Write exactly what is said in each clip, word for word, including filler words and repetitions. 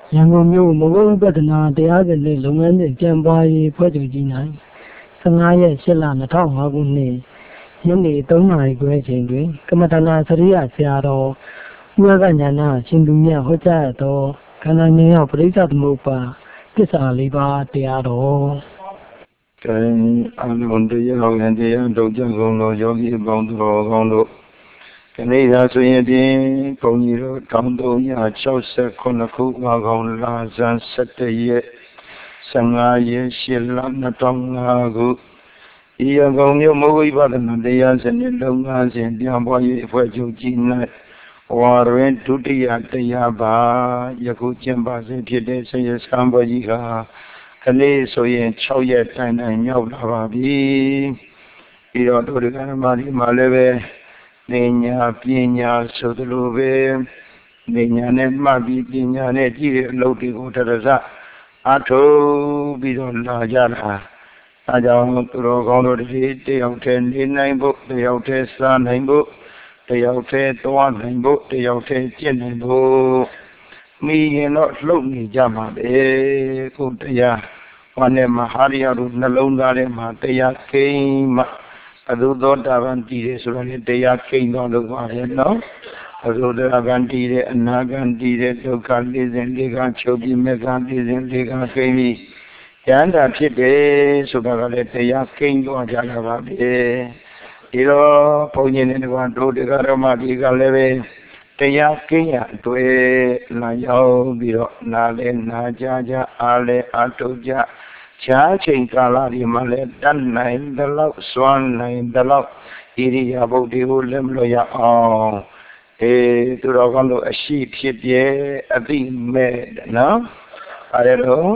ရန်ကုန်မြို့မဟုတ်ပဒနာတရားစလေလုပ်ငန်းစဉ်ကျင်းပရေးဖွဲ့ချုပ်ကြီး၌ဆယ့်ငါးရက်ရှစ်လ၂၀၀၅ခုနှစ်ညနေသုံးနာရီခွဲချိန်တွင်ကမ္မဋ္ဌာန်းစရိယဆရာတော်ဥရကညာနာရှင်သူမြတ်ဟောကြားသောခန္ဓာဉာဏ်ရောက်ပရိစ္ဆသမုပ္ပါသစ္စာလေးပါးတရားတော်ကဲအလုံးတရားဝင်တရားတို့ကြကုန်သောယောဂီအပေါင်းတော်ကောင်းတို့ဒီနေ့သာဆိုရင်ဖြင့်ဘုန်းကြီးတို့၁၃၆၇ခုငါးကောင်လာဇန်၁၁ရက်ဆယ့်ငါးရက်ရှစ်လ၂၀၀၅ခုဤရန်ကုန်မြို့မဟုတ်ဝိပဿနာတရားစနစ်လုပ်ငန်းစဉ်ပြန်ပွားရေးအဖွဲ့ချုပ်ကြီး၌ဝါတွင်ဒုတိယတရားပါယခုကျင်းပစေဖြစ်တဲ့ဆရာစံပေါ်ကြီးကခလေးဆိုရင်၆ရက်တိုင်တိုင်မြောက်လာပါပြီပြီးတော့တို့ဒီကနေ့မှဒီမှာလည်းပဲဉာဏ်ပညာဆိုသလိုပဲဉာဏ်နဲ့မှတ်ပြီးပညာနဲ့ကြည့်တဲ့အလုပ်တွေကိုတရဇအထုပြီးတော့လာကြတာအဲကြောင့်သူတော်ကောင်းတို့ဒီတယောက်တည်းနေနိုင်ဖို့တယောက်တည်းစားနိုင်ဖို့တယောက်တည်းသွားနိုင်ဖို့တယောက်တည်းကျင့်နိုင်ဖို့မိရင်တော့လှုပ်နေကြမှာပဲကိုတရားဟောနဲ့မဟာရိယတို့နှလုံးသားထဲမှာတရားကိန်းမှအသုသောတာပန်တည်တယ်ဆိုတော့လေတရားကိန်းတော်လို့ပါရဲ့နော်အသုသောတာပန်တည်တယ်အနာဂံတည်တယ်ဒုက္ခလေးစဉ်လေးကချုပ်ပြီးမေဃလေးစဉ်လေးကကိန်းပြီးဉာဏ်တာဖြစ်တယ်ဆိုတာကလည်းတရားကိန်းတော်ကြတာပါပဲဒီတော့ဘုန်းကြီးနဲ့ကတို့တရားတော်မှဒီကလည်းပဲတရားကိန်းရအတွေ့လာရောက်ပြီးတော့နားလဲနားကြကြအားလဲအားထုတ်ကြချားချိန်ကာလဒီမှာလဲတတ်နိုင်သလောက်စွမ်းနိုင်သလောက်ဣရိယာပုတ်တွေကိုလက်မလို့ရအောင်အေးသူတော်ကောင်းတို့အရှိဖြစ်ပြဲအသိမဲ့နော်အဲဒါတော့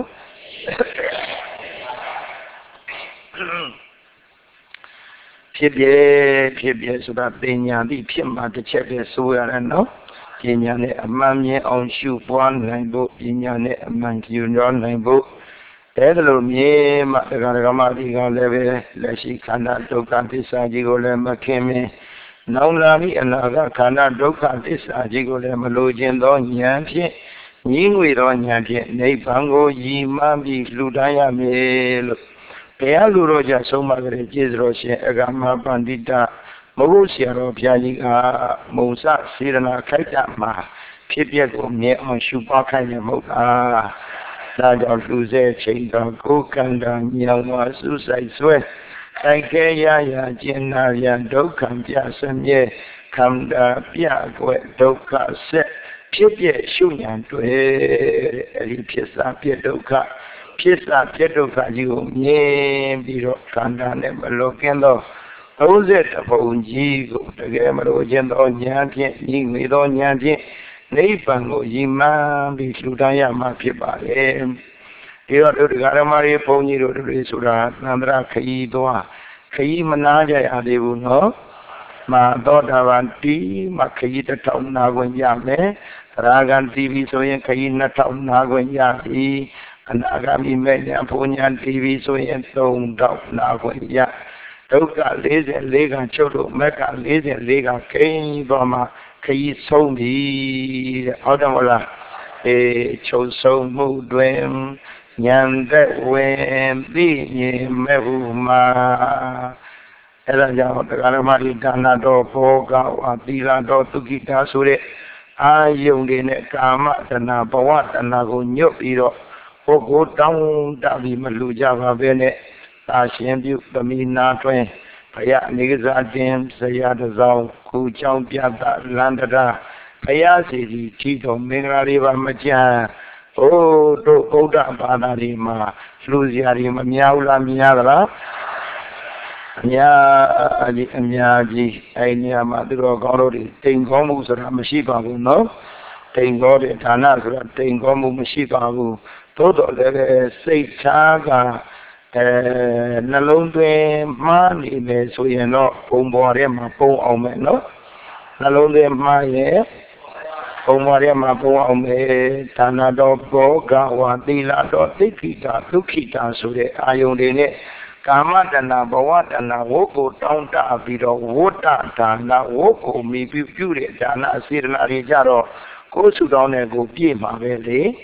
ဖြစ်ပြဲဖြစ်ပြဲဆိုတာပညာသိဖြစ်မှတစ်ချက်ပဲဆိုရတယ်နော်ပညာနဲ့အမှန်မြင်အောင်ရှုပွားနိုင်ဖို့ပညာနဲ့အမှန်ကျူရောနိုင်ဖို့အဲဒါလိုမြင်မှတရားဓမ္မဒီကလည်းပဲလက်ရှိခန္ဓာဒုက္ခသစ္စာကြီးကိုလည်းမခင်မင်းနောင်လာပြီးအနာဂတ်ခန္ဓာဒုက္ခသစ္စာကြီးကိုလည်းမလိုချင်သောဉာဏ်ဖြင့်ညီးငွေသောဉာဏ်ဖြင့်နိဗ္ဗာန်ကိုရည်မှန်းပြီးလှူဒါန်းရမည်လို့ဘုရားလူတော်ကြဆုံးမကြတဲ့ကျေးဇူးတော်ရှင်အဂမပန္တိတမဟုတ်ဆရာတော်ဘုရားကြီးကမုံစစေရနာခိုက်တာမှာဖြစ်ပျက်ကိုမြင်အောင်ရှုပွားခိုင်းရမဟုတ်လားဒါကြောင့်လူစေချိန်တော်ကိုကံတာညောင်ဝါစုဆိုင်ဆွဲဆိုင်ခဲရရကျင်နာရဒုက္ခပြစမြဲခန္ဓာပြကွယ်ဒုက္ခဆက်ဖြစ်ပျက်ရှုဉဏ်တွေ့အဲဒီဖြစ်စာပြဒုက္ခဖြစ်စာပြဒုက္ခကြီးကိုမြင်ပြီးတော့ခန္ဓာနဲ့မလွတ်ကင်းသောသုံးဆယ်တပုံကြီးကိုတကယ်မလို့ခြင်းသောဉာဏ်ဖြင့်ဤငွေသောဉာဏ်ဖြင့်နိဗ္ဗာန်ကိုရည်မှန်းပြီးလှူဒါန်းရမှာဖြစ်ပါလေဒီတော့တို့ဓမ္မတွေဘုန်းကြီးတို့တွေဆိုတာသန္တရာခရီးသွားခရီးမနာကြရသေးဘူးနော်မသောတာပန်တီမခရီးတစ်ထောင်နာခွင့်ရမယ်သရဂံတီဗီဆိုရင်ခရီးနှစ်ထောင်နာခွင့်ရပြီအနာဂါမိမဲ့ညာဘုံညာတီဗီဆိုရင်သုံးထောင်နာခွင့်ရဒုက္ခ၄၄ကချုပ်လို့မက်က၄၄ကခိန်းသွားမှာခရီးဆုံးပြီတဲ့ဟုတ်တယ်မဟုတ်လားအေးချုပ်ဆုံးမှုတွင်ဉာဏ်သက်ဝင်သိမြင်မဲ့ဘူးမှာအဲ့ဒါကြောင့်တရားဓမ္မဒီဒါနတော်ဘောကဝါသီလတော်သုခိတာဆိုတဲ့အာယုန်တွေနဲ့ကာမတဏဘဝတဏကိုညွတ်ပြီးတော့ပုဂ္ဂိုလ်တောင်းတပြီးမလူကြပါပဲနဲ့သာရှင်ပြုသမီးနာတွင်ဘုရားအနေကစားတင်ဇရာတစောင်းခုချောင်းပြတာလန္တရာဘုရားစီကြီးထီတော်မင်္ဂလာတွေပါမကြမ်းဟိုတို့ဗုဒ္ဓဘာသာတွေမှာလူစရာတွေမများဘူးလားများသလားအများကြီးအများကြီးအဲ့ဒီနေရာမှာသူတော်ကောင်းတို့တွေတိမ်ကောင်းမှုဆိုတာမရှိပါဘူးနော်တိမ်ကောတဲ့ဌာနဆိုတာတိမ်ကောမှုမရှိပါဘူးသို့တော်လည်းစိတ်ထားကအဲနှလုံးသွင်းမှားနေမယ်ဆိုရင်တော့ဘုံပေါ်ထဲမှာပုံအောင်မယ်နော်နှလုံးသွင်းမှားရဲ့ဘုံပေါ်ထဲမှာပုံအောင်မယ်ဒါနတော်ဘောကဝါသီလတော်သိက္ခိတာဒုက္ခိတာဆိုတဲ့အာယုန်တွေနဲ့ကာမတဏဘဝတဏဝုတ်ကိုတောင်းတပြီးတော့ဝတ္တဒါနဝုတ်ကိုမိပြုပြုတဲ့ဒါနအစေတနာတွေကြတော့ကိုယ်စုတောင်းတဲ့ကိုပြည့်မှာပဲလေ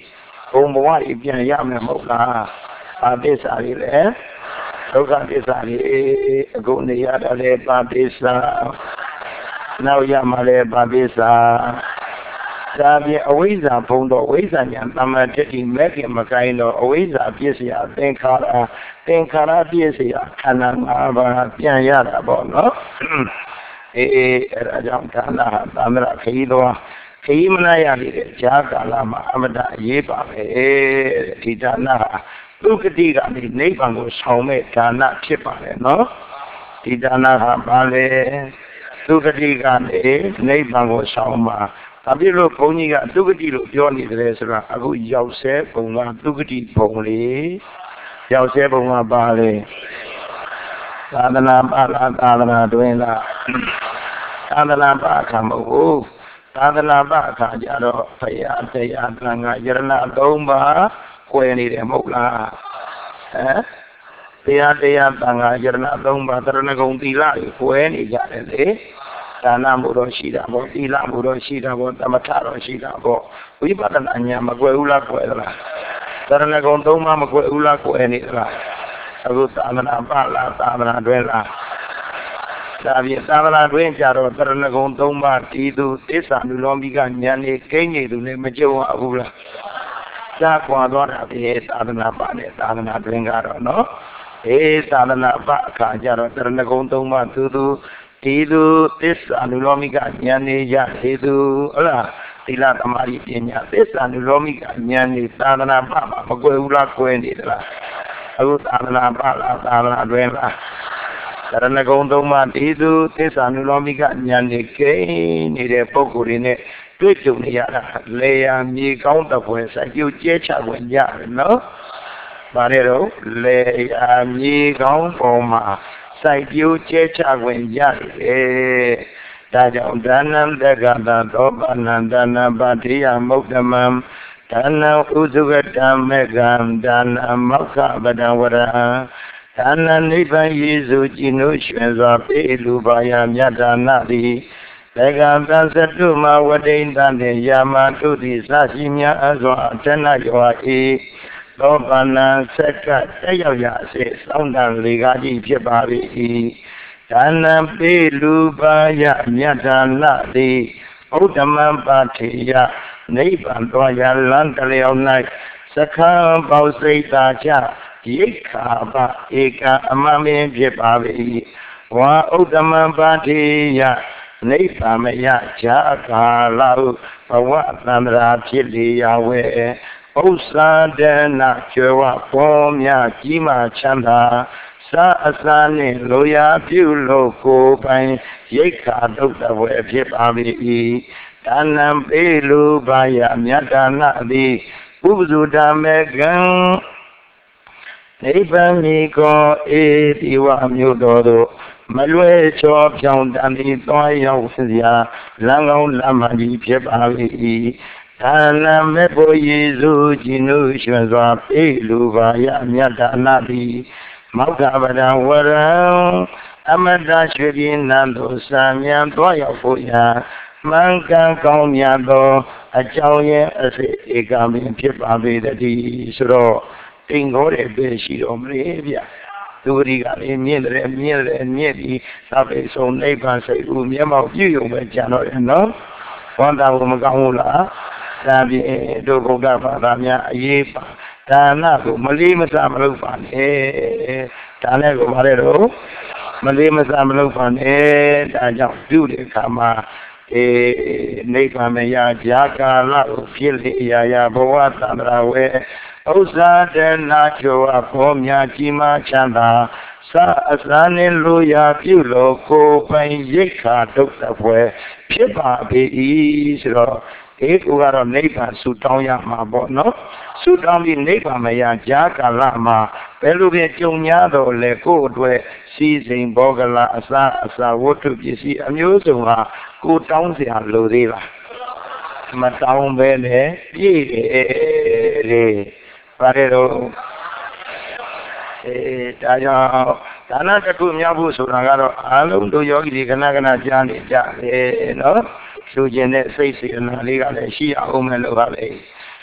ဘုံဘဝကြီးပြန်ရမယ်မဟုတ်လားဘာသစ္စာတွေလဲဒုက္ခသစ္စာတွေအခုနေရတာလေဘာသစ္စာနောက်ရမှာလေဘာသစ္စာဒါပြင်အဝိဇ္ဇာဘုံတော့အဝိဇ္ဇာညာသမ္မာတတိမဲ့ခင်မကိုင်းတော့အဝိဇ္ဇာပြည့်စရာသင်္ခါရသင်္ခါရပြည့်စရာခန္ဓာ၅ပါးပြန်ရတာပေါ့နော်အေးအဲ့ဒါကြောင့်ဒါနဟာသမ္မာခရီးတော်ခရီးမနာရသေးတဲ့ဈာကာလမှာအမတအရေးပါပဲဒီဒါနဟာသုခတိကနေနိဗ္ဗာန်ကိုဆောင်မဲ့ဒါနဖြစ်ပါလေနော်ဒီဒါနဟာဘာလဲသုခတိကနေနိဗ္ဗာန်ကိုဆောင်ပါဒါပြလို့ဘုန်းကြီးကသုခတိလို့ပြောနေတယ်ဆိုတာအခုရောက်ဆဲဘုံကသုခတိဘုံလေရောက်ဆဲဘုံကပါလေသာသနာပါလားသာသနာတွင်လားသာသနာပါအခါမဟုတ်ဘူးသာသနာပါအခါကျတော့ဖရာတရားသံဃာယရဏသုံးပါးကွယ်နေတယ်မဟုတ်လားဟမ်တရားတရားသံဃာယရဏသုံးပါးသရဏဂုံသီလကိုကွယ်နေကြတယ်လေဒါနမှုတော့ရှိတာပေါ့သီလမှုတော့ရှိတာပေါ့သမထတော့ရှိတာပေါ့ဝိပဿနာဉာဏ်မကွယ်ဘူးလားကွယ်သလားသရဏဂုံသုံးပါးမကွယ်ဘူးလားကွယ်နေသလားအခုသာသနာပါလားသာသနာတွင်လားဒါပြင်သာသနာတွင်ကြတော့သရဏဂုံသုံးပါးဒီသူသစ္စာလူလောမိကဉာဏ်နဲ့ကိန်းနေသူနဲ့မကြုံဘူးလားရှားကွာသွားတာပဲသာသနာပါနဲ့သာသနာတွင်ကတော့နော်အေးသာသနာပါအခါကြတော့သရဏဂုံသုံးပါးသူသူဒီသူသစ္စာလူလောမိကဉာဏ်နေရသေးသူဟုတ်လားသီလသမာဓိပညာသစ္စာလူလောမိကဉာဏ်နေသာသနာပါမှာမကွယ်ဘူးလားကွယ်နေသလားအခုသာသနာပါလားသာသနာတွင်လားသရဏဂုံသုံးပါးဒီသူသစ္စာလူလောမိကဉာဏ်နေကိန်းနေတဲ့ပုဂ္ဂိုလ်တွေနဲ့တွေ့ကြုံနေရတာလေယာမြေကောင်းတဲ့ဘွယ်စိုက်ကျိုးကျဲချခွင့်ရတယ်နော်။ဘာလဲတော့လေယာမြေကောင်းပေါ်မှာစိုက်ကျိုးကျဲချခွင့်ရတယ်။ဒါကြောင့်ဒါနံတက္ကတာသောပနံဒါနပါတိယမုဒ္ဓမံဒါနံဥစုကတမေကံဒါနံမောက္ခပဒံဝရံဒါနံနိဗ္ဗာန်ယေစုကြည်နုရွှင်စွာပေးလူပါယမြတ်ဒါနသည်လေကံသံသတုမဝတိန်တန်တေယာမတုတိသရှိမြတ်အစွာအတ္တနာယောဤသောပနံဆက်ကတက်ရောက်ရစေစောင်းတန်လေကားကြီးဖြစ်ပါ၏ဒါနံပေးလူပါယမြတ်ဒါနသည်ဥဒ္ဓမံပါထေယနိဗ္ဗာန်တော်ရလန်းတလျောက်၌စခန်းပေါစိတ်သာချရိက္ခာပဧကံအမမင်းဖြစ်ပါ၏ဝါဥဒ္ဓမံပါထေယနိဗ္ဗာန်မရဈာကာလဘဝသန္တရာဖြစ်လေရဝဲဥစ္စာဒနာကျွယ်ဝပေါ်များကြီးမားချမ်းသာစာအစာနှင့်လိုရာပြုလို့ကိုယ်ပိုင်ရိက္ခာဒုက္ခဝဲဖြစ်ပါ၏ဒါနံပေးလူပါယမြတ်ဒါနသည်ဥပဇုဓမ္မေကံနိဗ္ဗာန်မီကောဧတိဝမြို့တော်သို့မလွဲချောဖြောင်းတန်ပြီးသွားရောက်စရာလမ်းကောင်းလမ်းမကြီးဖြစ်ပါ၏ဒါနံမေဖို့ယေစုကြည်နုရွှင်စွာပေးလူပါယမြတ်ဒါနသည်မောက္ခပဒံဝရံအမတရွှေပြည်နံသို့စံမြန်သွားရောက်ဖို့ရာမှန်ကန်ကောင်းမြတ်သောအကြောင်းရင်းအစစ်ဧကံပင်ဖြစ်ပါပေတည်းဆိုတော့တိမ်ခေါ်တဲ့ပဲရှိတော်မလေဗျသူရီကလည်းမြင့်တယ်မြင့်တယ်မြင့်ပြီးသဗ္ဗေဆုံးနိဗ္ဗာန်စိတ်ဦးမျက်မှောက်ပြုရုံပဲကြံတော့တယ်နော်ဝန္တာဘုမကောင်းဘူးလားဒါပြင်တို့ဗုဒ္ဓဘာသာများအရေးပါဒါနကိုမလေးမစားမလုပ်ပါနဲ့ဒါနဲ့ကိုပါတယ်တော့မလေးမစားမလုပ်ပါနဲ့ဒါကြောင့်ပြုတဲ့အခါမှာအေနိဗ္ဗာန်မရဈာကာလကိုဖြစ်လေရာရာဘဝသန္တရာဝဲဥစ္စာတနာကျော်အဖို့များကြီးမားချမ်းသာစာအစာနှင့်လူရာပြုလို့ကိုယ်ပိုင်ရိက္ခာဒုက္ခဖွယ်ဖြစ်ပါပေ၏ဆိုတော့အေးကိုကတော့နိဗ္ဗာန်ဆုတောင်းရမှာပေါ့နော်ဆုတောင်းပြီးနိဗ္ဗာန်မရဈာကာလမှာဘယ်လိုပဲကြုံရတော့လဲကိုယ့်အတွက်စီစဉ်ဘောဂလာအစာအစာဝတ္ထုပစ္စည်းအမျိုးစုံဟာကိုတောင်းเสียလိုသေးလားမတောင်းပဲနဲ့ပြည့်တယ်လေပါတယ်တော့အဲဒါကြောင့်ဒါနတစ်ခုမြောက်ဖို့ဆိုတာကတော့အားလုံးတို့ယောဂီတွေခဏခဏကြားနေကြတယ်နော်လူကျင်တဲ့စိတ်စေတနာလေးကလည်းရှိအောင်မယ်လို့ပါပဲ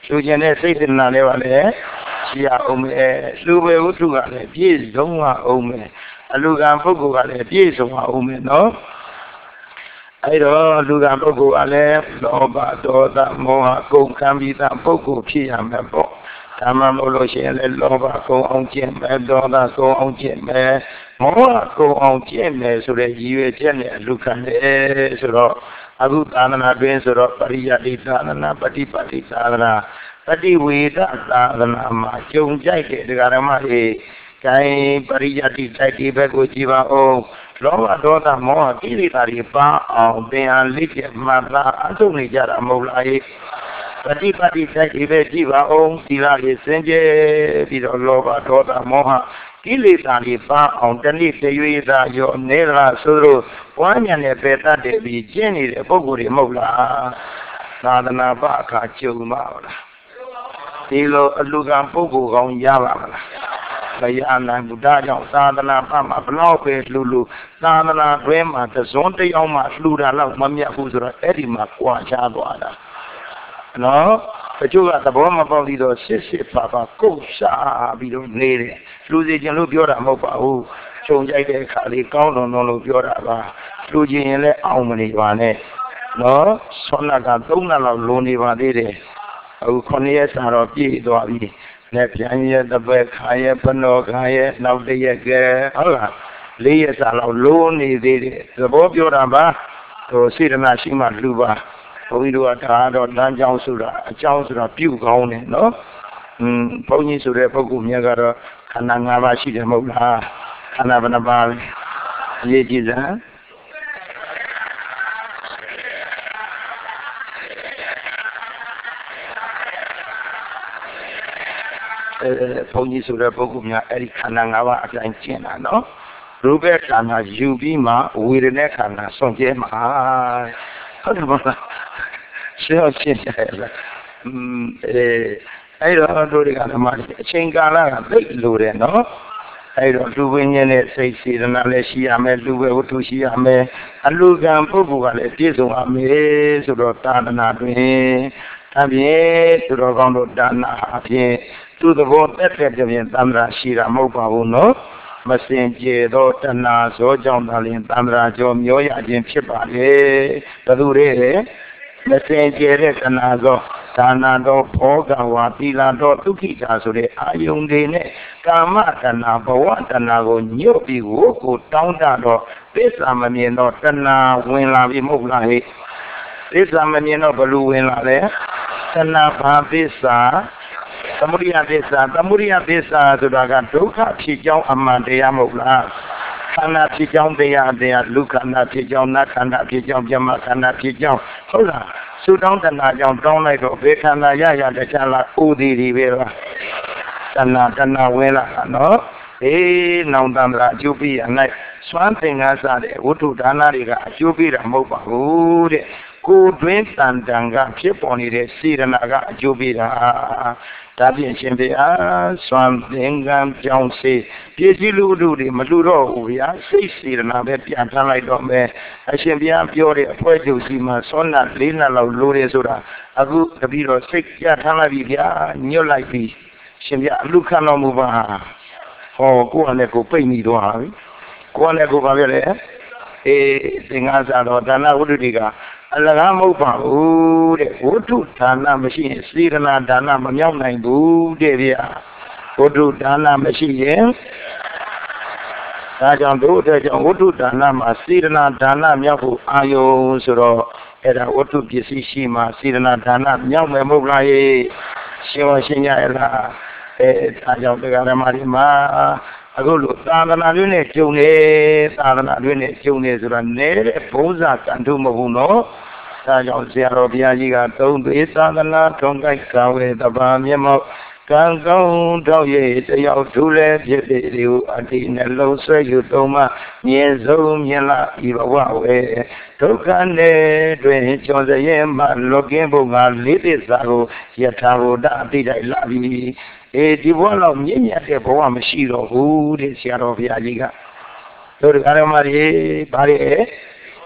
လူကျင်တဲ့စိတ်စေတနာလေးပါလေရှိရအောင်မယ်လူပဲဝတ္ထုကလည်းပြည့်စုံအောင်မယ်အလူကံပုဂ္ဂိုလ်ကလည်းပြည့်စုံအောင်မယ်နော်အဲ့တော့လူကံပုဂ္ဂိုလ်ကလည်းလောဘဒေါသမောဟကုန်ခံပြီးသားပုဂ္ဂိုလ်ဖြစ်ရမယ်ပေါ့ဒါမှမဟုတ်လို့ရှိရင်လည်းလောဘကုန်အောင်ကျင့်မယ်ဒေါသကုန်အောင်ကျင့်မယ်မောဟကုန်အောင်ကျင့်မယ်ဆိုတဲ့ရည်ရွယ်ချက်နဲ့အလူခံတယ်ဆိုတော့အခုသာသနာတွင်ဆိုတော့ပရိယတိသာသနာပฏิပတ်တိသာသနာပฏิဝေဒသာသနာမှာကြုံကြိုက်တဲ့ဒကာဓမ္မတွေကိုင်းပရိယတိတိုက်ဒီဘက်ကိုကြည်ပါအောင်လောဘဒေါသမောဟကိလေသာတွေပါအောင်သင်အားလေးပြမှတ်သားအထုတ်နေကြတာမဟုတ်လားပฏิပတ်တိတိုက်ဒီဘက်ကြည်ပါအောင်သီလတွေစင်ကြယ်ပြီးတော့လောဘဒေါသမောဟကိလေသာတွေပါအောင်တဏှိတရွေသာရောနေလားဆိုတော့ဝါညာနဲ့ပေတတ်တယ်ပြီးကျင့်နေတဲ့ပုဂ္ဂိုလ်တွေမဟုတ်လားသာသနာပအခါကျုံပါလားဒီလိုအလူကံပုဂ္ဂိုလ်ကောင်းရပါမလားမရနိုင်ဘူးဒါကြောင့်သာသနာပမှာဘလောက်ပဲလှူလှူသာသနာတွဲမှာသဇွန်တယောက်မှလှူတာတော့မမြတ်ဘူးဆိုတော့အဲ့ဒီမှာကြွားချသွားတာနော်တချို့ကသဘောမပေါက်ပြီးတော့စစ်စစ်ပါပါကုတ်ရှာပြီးတော့နေတယ်လူစီချင်းလို့ပြောတာမဟုတ်ပါဘူးခြုံကြိုက်တဲ့အခါလေးကောင်းတော်တော်လို့ပြောတာပါလူချင်းရင်လည်းအောင်မနေပါနဲ့နော်ဆောနာကသုံးနှစ်လောက်လိုနေပါသေးတယ်အခုခုနှစ်ရက်စာတော့ပြည့်သွားပြီလက်ပြန်ရဲ့တပည့်ခါရဲ့ပနောခါရဲ့နောက်တရက်ကဲဟုတ်လားလေးရက်စာလောက်လိုနေသေးတယ်သဘောပြောတာပါဟိုစေတနာရှိမှလူပါဘုန်းကြီးတို့ကဒါတော့လမ်းကြောင်းဆိုတာအကြောင်းဆိုတာပြုကောင်းတယ်နော်อืมဘုန်းကြီးဆိုတဲ့ပုဂ္ဂိုလ်မြတ်ကတော့ခန္ဓာ၅ပါးရှိတယ်မဟုတ်လားခန္ဓာဘယ်နှပါးလဲအရေးကြီးစမ်းအဲဘုန်းကြီးဆိုတဲ့ပုဂ္ဂိုလ်များအဲ့ဒီခန္ဓာ၅ပါးအတိုင်းကျင့်တာနော်ရူပခန္ဓာယူပြီးမှဝေဒနာခန္ဓာစွန့်ကြဲမှာဟုတ်တယ်မလားရှင်းရှင်းတယ်လားอืมအဲအဲ့တော့တို့တွေကဓမ္မအချိန်ကာလကသိလို့တယ်နော်အဲ့တော့လူဝိညာဉ်နဲ့စိတ်စေတနာလည်းရှိရမယ်လူပဲဝတ္ထုရှိရမယ်အလူကံပုဂ္ဂိုလ်ကလည်းပြည့်စုံရမယ်ဆိုတော့သာသနာတွင်အပြင်သူတော်ကောင်းတို့ဒါနအပြင်သူသဘောတက်တဲ့ပြင်သံဃာရှိတာမဟုတ်ပါဘူးနော်မစင်ကြယ်သောတဏှာဇောကြောင့်သာလျှင်သံဃာကျော်မျောရခြင်းဖြစ်ပါလေဘသူတွေမစင်ကြယ်တဲ့တဏှာဇောဒါနတော်ဘောကဝါသီလတော်ဒုက္ခိတာဆိုတဲ့အာယုန်တွေနဲ့ကာမတဏှာဘဝတဏှာကိုညှို့ပြီးကိုကိုတောင်းတတော့သစ္စာမမြင်တော့တဏှာဝင်လာပြီမဟုတ်လားဟဲ့သစ္စာမမြင်တော့ဘလူဝင်လာလဲတဏှာဘာသစ္စာသမုဒိယသစ္စာသမုဒိယသစ္စာဆိုတာကဒုက္ခဖြစ်ကြောင်းအမှန်တရားမဟုတ်လားခန္ဓာဖြစ်ကြောင်းတရားတရားလူခန္ဓာဖြစ်ကြောင်းနတ်ခန္ဓာဖြစ်ကြောင်းပြမခန္ဓာဖြစ်ကြောင်းဟုတ်လားသုတောင်းတဏှာကြောင့်တောင်းလိုက်တော့ဘေခန္ဓာရရတခြားလားဥဒိဒီပဲလားတဏှာတဏှာဝင်လာနော်အေးနောင်တန္တရာအကျိုးပေးရ၌စွမ်းသင်္ကန်းစားတဲ့ဝတ္ထုဒါနတွေကအကျိုးပေးတာမဟုတ်ပါဘူးတဲ့ကိုယ်တွင်တန်တန်ကဖြစ်ပေါ်နေတဲ့စေရနာကအကျိုးပေးတာဒါဖြင့်ရှင်ဘုရားစွမ်းသင်္ကန်းကြောင့်စေပစ္စည်းလူလူတွေမလူတော့ဘူးဗျာစိတ်စေရနာပဲပြန်ထမ်းလိုက်တော့မယ်အရှင်ဘုရားပြောတဲ့အဖွဲချုပ်စီမှာစောနလေးနှစ်လောက်လိုတယ်ဆိုတာအခုတပည့်တော်စိတ်ကြထမ်းလိုက်ပြီဗျာညွတ်လိုက်ပြီရှင်ဘုရားအလူခံတော်မူပါဟောကိုယ်ကလည်းကိုပိတ်မိတော့ဟာပြီကိုယ်ကလည်းကိုပါပြလေအေးသင်္ဃာစာတော်ဒါနဝတ္ထုတွေကအလကားမဟုတ်ပါဘူးတဲ့ဝတ္ထုဒါနမရှိရင်စေရနာဒါနမမြောက်နိုင်ဘူးတဲ့ဗျာဝတ္ထုဒါနမရှိရင်ဒါကြောင့်တို့တဲ့ကြောင့်ဝတ္ထုဒါနမှာစေရနာဒါနမြောက်ဖို့အာယုံဆိုတော့အဲ့ဒါဝတ္ထုပစ္စည်းရှိမှစေရနာဒါနမြောက်မယ်မဟုတ်လားယေရှင်ဝရှင်ရလားအဲဒါကြောင့်တရားဓမ္မတွေမှာအခုလိုသာသနာ့တွင်နဲ့ကျုံနေသာသနာ့တွင်နဲ့ကျုံနေဆိုတာနဲတဲ့ဘုံစာကံထုမဟုတ်နော်ဒါကြောင့်ဆရာတော်ဘုရားကြီးကသုံးသွေးသာသနာထုံးကိုက်ကာဝေတပါမျက်မှောက်ကံကောင်းတော့ရဲ့တယောက်ဒုလည်းဖြစ်တဲ့ဒီကိုအတိနှလုံးဆွဲယူသုံးမှမြင်ဆုံးမြင်လာဤဘဝဝေဒုက္ခနဲ့တွင်ကျော်စရဲမှလွတ်ကင်းဖို့ငါလေးသစ္စာကိုယထာဘုဒ္ဓအတိတိုက်လာပြီအေးဒီဘဝလောက်မြင့်မြတ်တဲ့ဘဝမရှိတော့ဘူးတဲ့ဆရာတော်ဘုရားကြီးကတို့ဓမ္မတွေဗါရဲ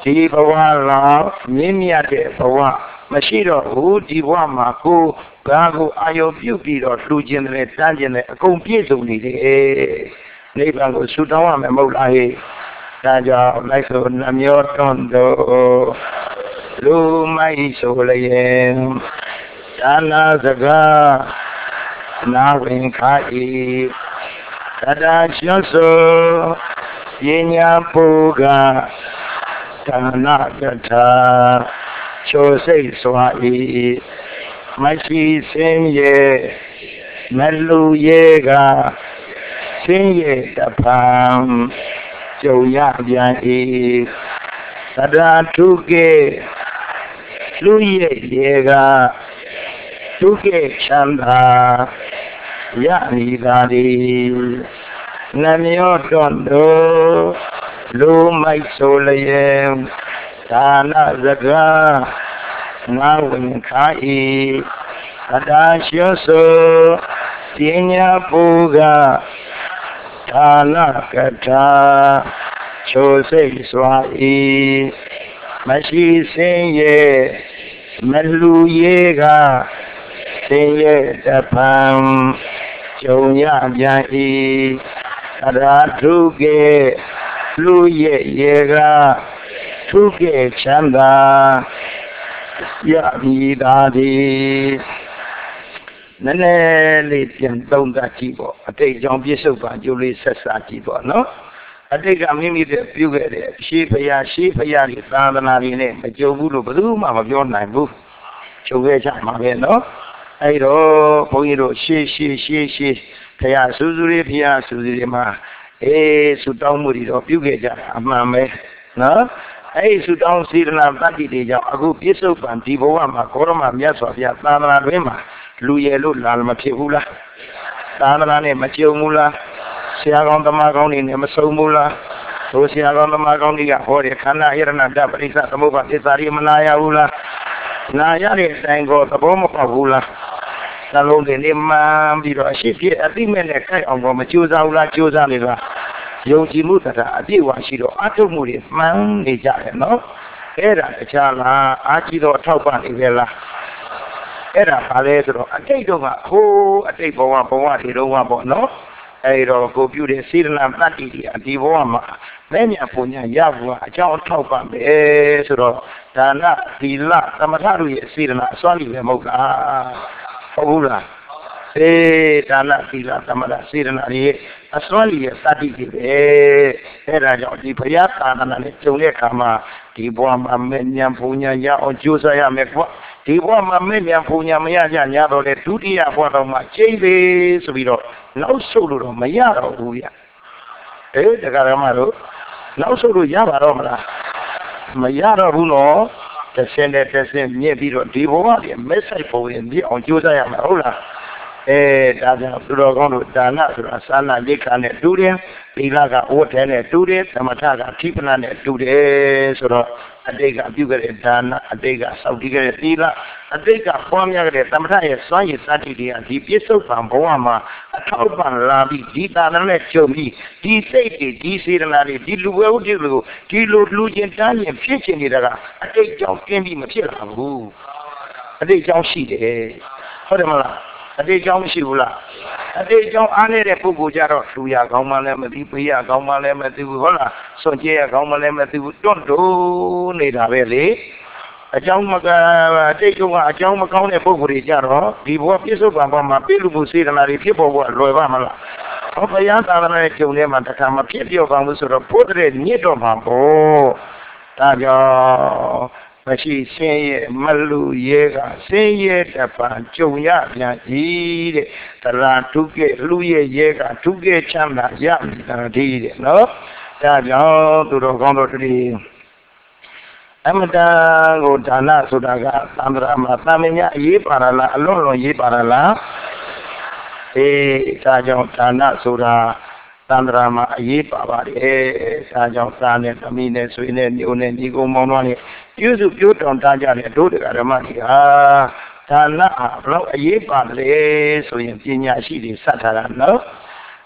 ဒီဘဝလောက်မြင့်မြတ်တဲ့ဘဝမရှိတော့ဘူးဒီဘဝမှာကိုဘာကိုအာယုပြုပြီးတော့လှူခြင်းနဲ့တန်းခြင်းနဲ့အကုန်ပြည့်စုံနေတယ်နိဗ္ဗာန်ကိုဆူတောင်းရမယ်မဟုတ်လားဟဲ့ဒါကြောင့်လိုက်ဆိုနှမျောတွန်းတော်လူမိုက်ဆိုလျင်ဒါနာစကားနာဝင်ခါဤတတာကျွတ်ဆိုပညာပူကဒါနာကထာချိုစိတ်စွာဤမရှိစင်းရဲ့မလူရဲ့ကစင်းရဲ့တဖန်ကြုံရပြန်ဤသဒ္ဓထုကေလူရဲ့ရဲ့ကဒုက္ခချမ်းသာရမိသာဒီနှမျောတွန်းတော်လူမိုက်ဆိုလျင်ဒါနစကားငါဝင်ခါဤအတာရှောဆိုပညာပူကဒါနကထာချိုစိတ်စွာဤမရှိစင်းရဲ့မလူရဲ့ကစင်းရဲ့တဖန်ကြုံရပြန်ဤအရာထုကေလူရဲ့ရဲ့ကထုကေချမ်းသာရမည်သာသည်နည်းနည်းလေးပြန်သုံးသပ်ကြည့်ပေါ့အတိတ်ကြောင့်ပြစ္ဆုတ်ပါကျိုးလေးဆက်စားကြည့်ပေါ့နော်အတိတ်ကမိမိတဲ့ပြုခဲ့တဲ့ရှေးဖရာရှေးဖရာတွေသာသနာတွေနဲ့မကြုံဘူးလို့ဘယ်သူမှမပြောနိုင်ဘူးချုပ်ခဲ့ကြမှာပဲနော်အဲ့တော့ဘုန်းကြီးတို့ရှေးရှေးရှေးရှေးဖရာစူးစူးလေးဖရာစူးစူးလေးမှာအေးဆူတောင်းမှုတွေတော့ပြုခဲ့ကြတာအမှန်ပဲနော်အဲ့ဒီဆူတောင်းစေတနာတတ္တိတွေကြောင့်အခုပြစ္ဆုတ်ပံဒီဘဝမှာကောရမမြတ်စွာဘုရားသာသနာတွင်မှာလူရယ်လို့လာမဖြစ်ဘူးလားသာသနာနဲ့မကြုံဘူးလားဆရာကောင်းသမားကောင်းတွေနဲ့မဆုံဘူးလားတို့ဆရာကောင်းသမားကောင်းတွေကဟောတယ်ခန္ဓာယရဏတပရိစ္ဆသမုပ္ပါသစ္စာတွေမနာရဘူးလားနာရတဲ့အတိုင်းကိုသဘောမပေါက်ဘူးလားနှလုံးသွင်းနေမှန်ပြီးတော့အရှိဖြစ်အတိမဲ့နဲ့ကြိုက်အောင်တော့မကြိုးစားဘူးလားကြိုးစားနေလားယုံကြည်မှုတရားအပြည့်အဝရှိတော့အထုမှုတွေမှန်နေကြတယ်နော်အဲ့ဒါတခြားလားအာကြည့်တော့အထောက်ပံ့နေပဲလားအဲ့ဒါဘာလဲဆိုတော့အတိတ်တော့ကဟိုးအတိတ်ဘဝဘဝတွေတော့ကပေါ့နော်အဲ့တော့ကိုပြုတဲ့စေတနာတတ္တိတွေအဒီဘဝမှာမဲ့မြပုံညာရဖို့အကြောင်းအထောက်ပံ့ပဲဆိုတော့ဒါနသီလသမထတို့ရဲ့စေတနာအစွမ်းကြီးပဲမဟုတ်လားဟုတ်ဘူးလားအေးဒါနသီလသမထစေတနာတွေအစွမ်းကြီးရဲ့တတ္တိတွေပဲအဲ့ဒါကြောင့်ဒီဘုရားသာသနာနဲ့ကျုံတဲ့အခါမှာဒီဘဝမှာမဲ့ညာပုံညာရအောင်ကြိုးစားရမယ်ကွာဒီဘဝမှာမဲ့ညာပုံညာမရကြညာတော့လေဒုတိယဘဝတော့မှကျိတ်လေဆိုပြီးတော့နောက်ဆုတ်လို့တော့မရတော့ဘူးဗျအေးတရားဓမ္မတို့နောက်ဆုတ်လို့ရပါတော့မလားမရတော့ဘူးနော်တစ်ဆင့်နဲ့တစ်ဆင့်မြင့်ပြီးတော့ဒီဘဝကြီးမက်ဆိုင်ပုံရင်မြင့်အောင်ကြိုးစားရမှာဟုတ်လားအဲဒါကြောင့်သူတော်ကောင်းတို့ဒါနဆိုတာသာနာလိခာနဲ့တူတယ်သီလကဝတ်ထဲနဲ့တူတယ်သမထကခိပနာနဲ့တူတယ်ဆိုတော့အတိတ်ကပြုခဲ့တဲ့ဒါနအတိတ်ကစောင့်တည်ခဲ့တဲ့သီလအတိတ်ကပွားများခဲ့တဲ့သမထရဲ့စွမ်းရည်စသတိတွေကဒီပြစ္ဆုတ်ပံဘဝမှာအထောက်ပံ့လာပြီးဒီသာသနာနဲ့ကြုံပြီးဒီစိတ်တွေဒီစေတနာတွေဒီလူဝဲဥဒိကိုဒီလိုလူချင်းတန်းချင်းဖြစ်ချင်နေတာကအတိတ်ကြောင့်ကျင်းပြီးမဖြစ်လာဘူးအတိတ်ကြောင့်ရှိတယ်ဟုတ်တယ်မလားအတိတ်ကြောင့်မရှိဘူးလားအတိတ်ကြောင့်အားနေတဲ့ပုဂ္ဂိုလ်ကြတော့လူရကောင်းမှလည်းမသိပေးရကောင်းမှလည်းမသိဘူးဟုတ်လားစွန့်ကြဲရကောင်းမှလည်းမသိဘူးတွန့်တိုးနေတာပဲလေအကြောင်းမကအတိတ်ကအကြောင်းမကောင်းတဲ့ပုဂ္ဂိုလ်တွေကြတော့ဒီဘဝပြစ္ဆုတ်ပံဘဝမှာပြည့်လူမှုစေတနာတွေဖြစ်ပေါ်ဖို့လွယ်ပါမလားဟောဘုရားသာသနာရဲ့ကျုံထဲမှာတစ်ခါမှဖြစ်ပြောကောင်းလို့ဆိုတော့ပို့တဲ့ညစ်တော့မှာပေါ့ဒါကြောင့်မရှိစင်းရဲ့မလူရဲ့ကစင်းရဲ့တပံကြုံရပြန်ကြီးတဲ့တရာဒုက္ခလူရဲ့ရဲ့ကဒုက္ခချမ်းသာရမိတာဒီတဲ့နော်ဒါကြောင့်သူတော်ကောင်းတို့တွေအမတန်ကိုဒါနဆိုတာကသံဃာမှာသာမညအရေးပါလားအလွန်လွန်ရေးပါလားအေးဒါကြောင့်ဒါနဆိုတာသံဃာမှာအရေးပါပါတယ်ဒါကြောင့်သာနဲ့သမီးနဲ့ဆွေနဲ့မျိုးနဲ့ညီကုန်းမောင်နှမနဲ့ပြုစုပြုတောင်းတကြတဲ့တို့တရားဓမ္မတွေဟာဒါနဟာဘလို့အရေးပါတယ်ဆိုရင်ပညာရှိတွေစတ်ထားတာနော်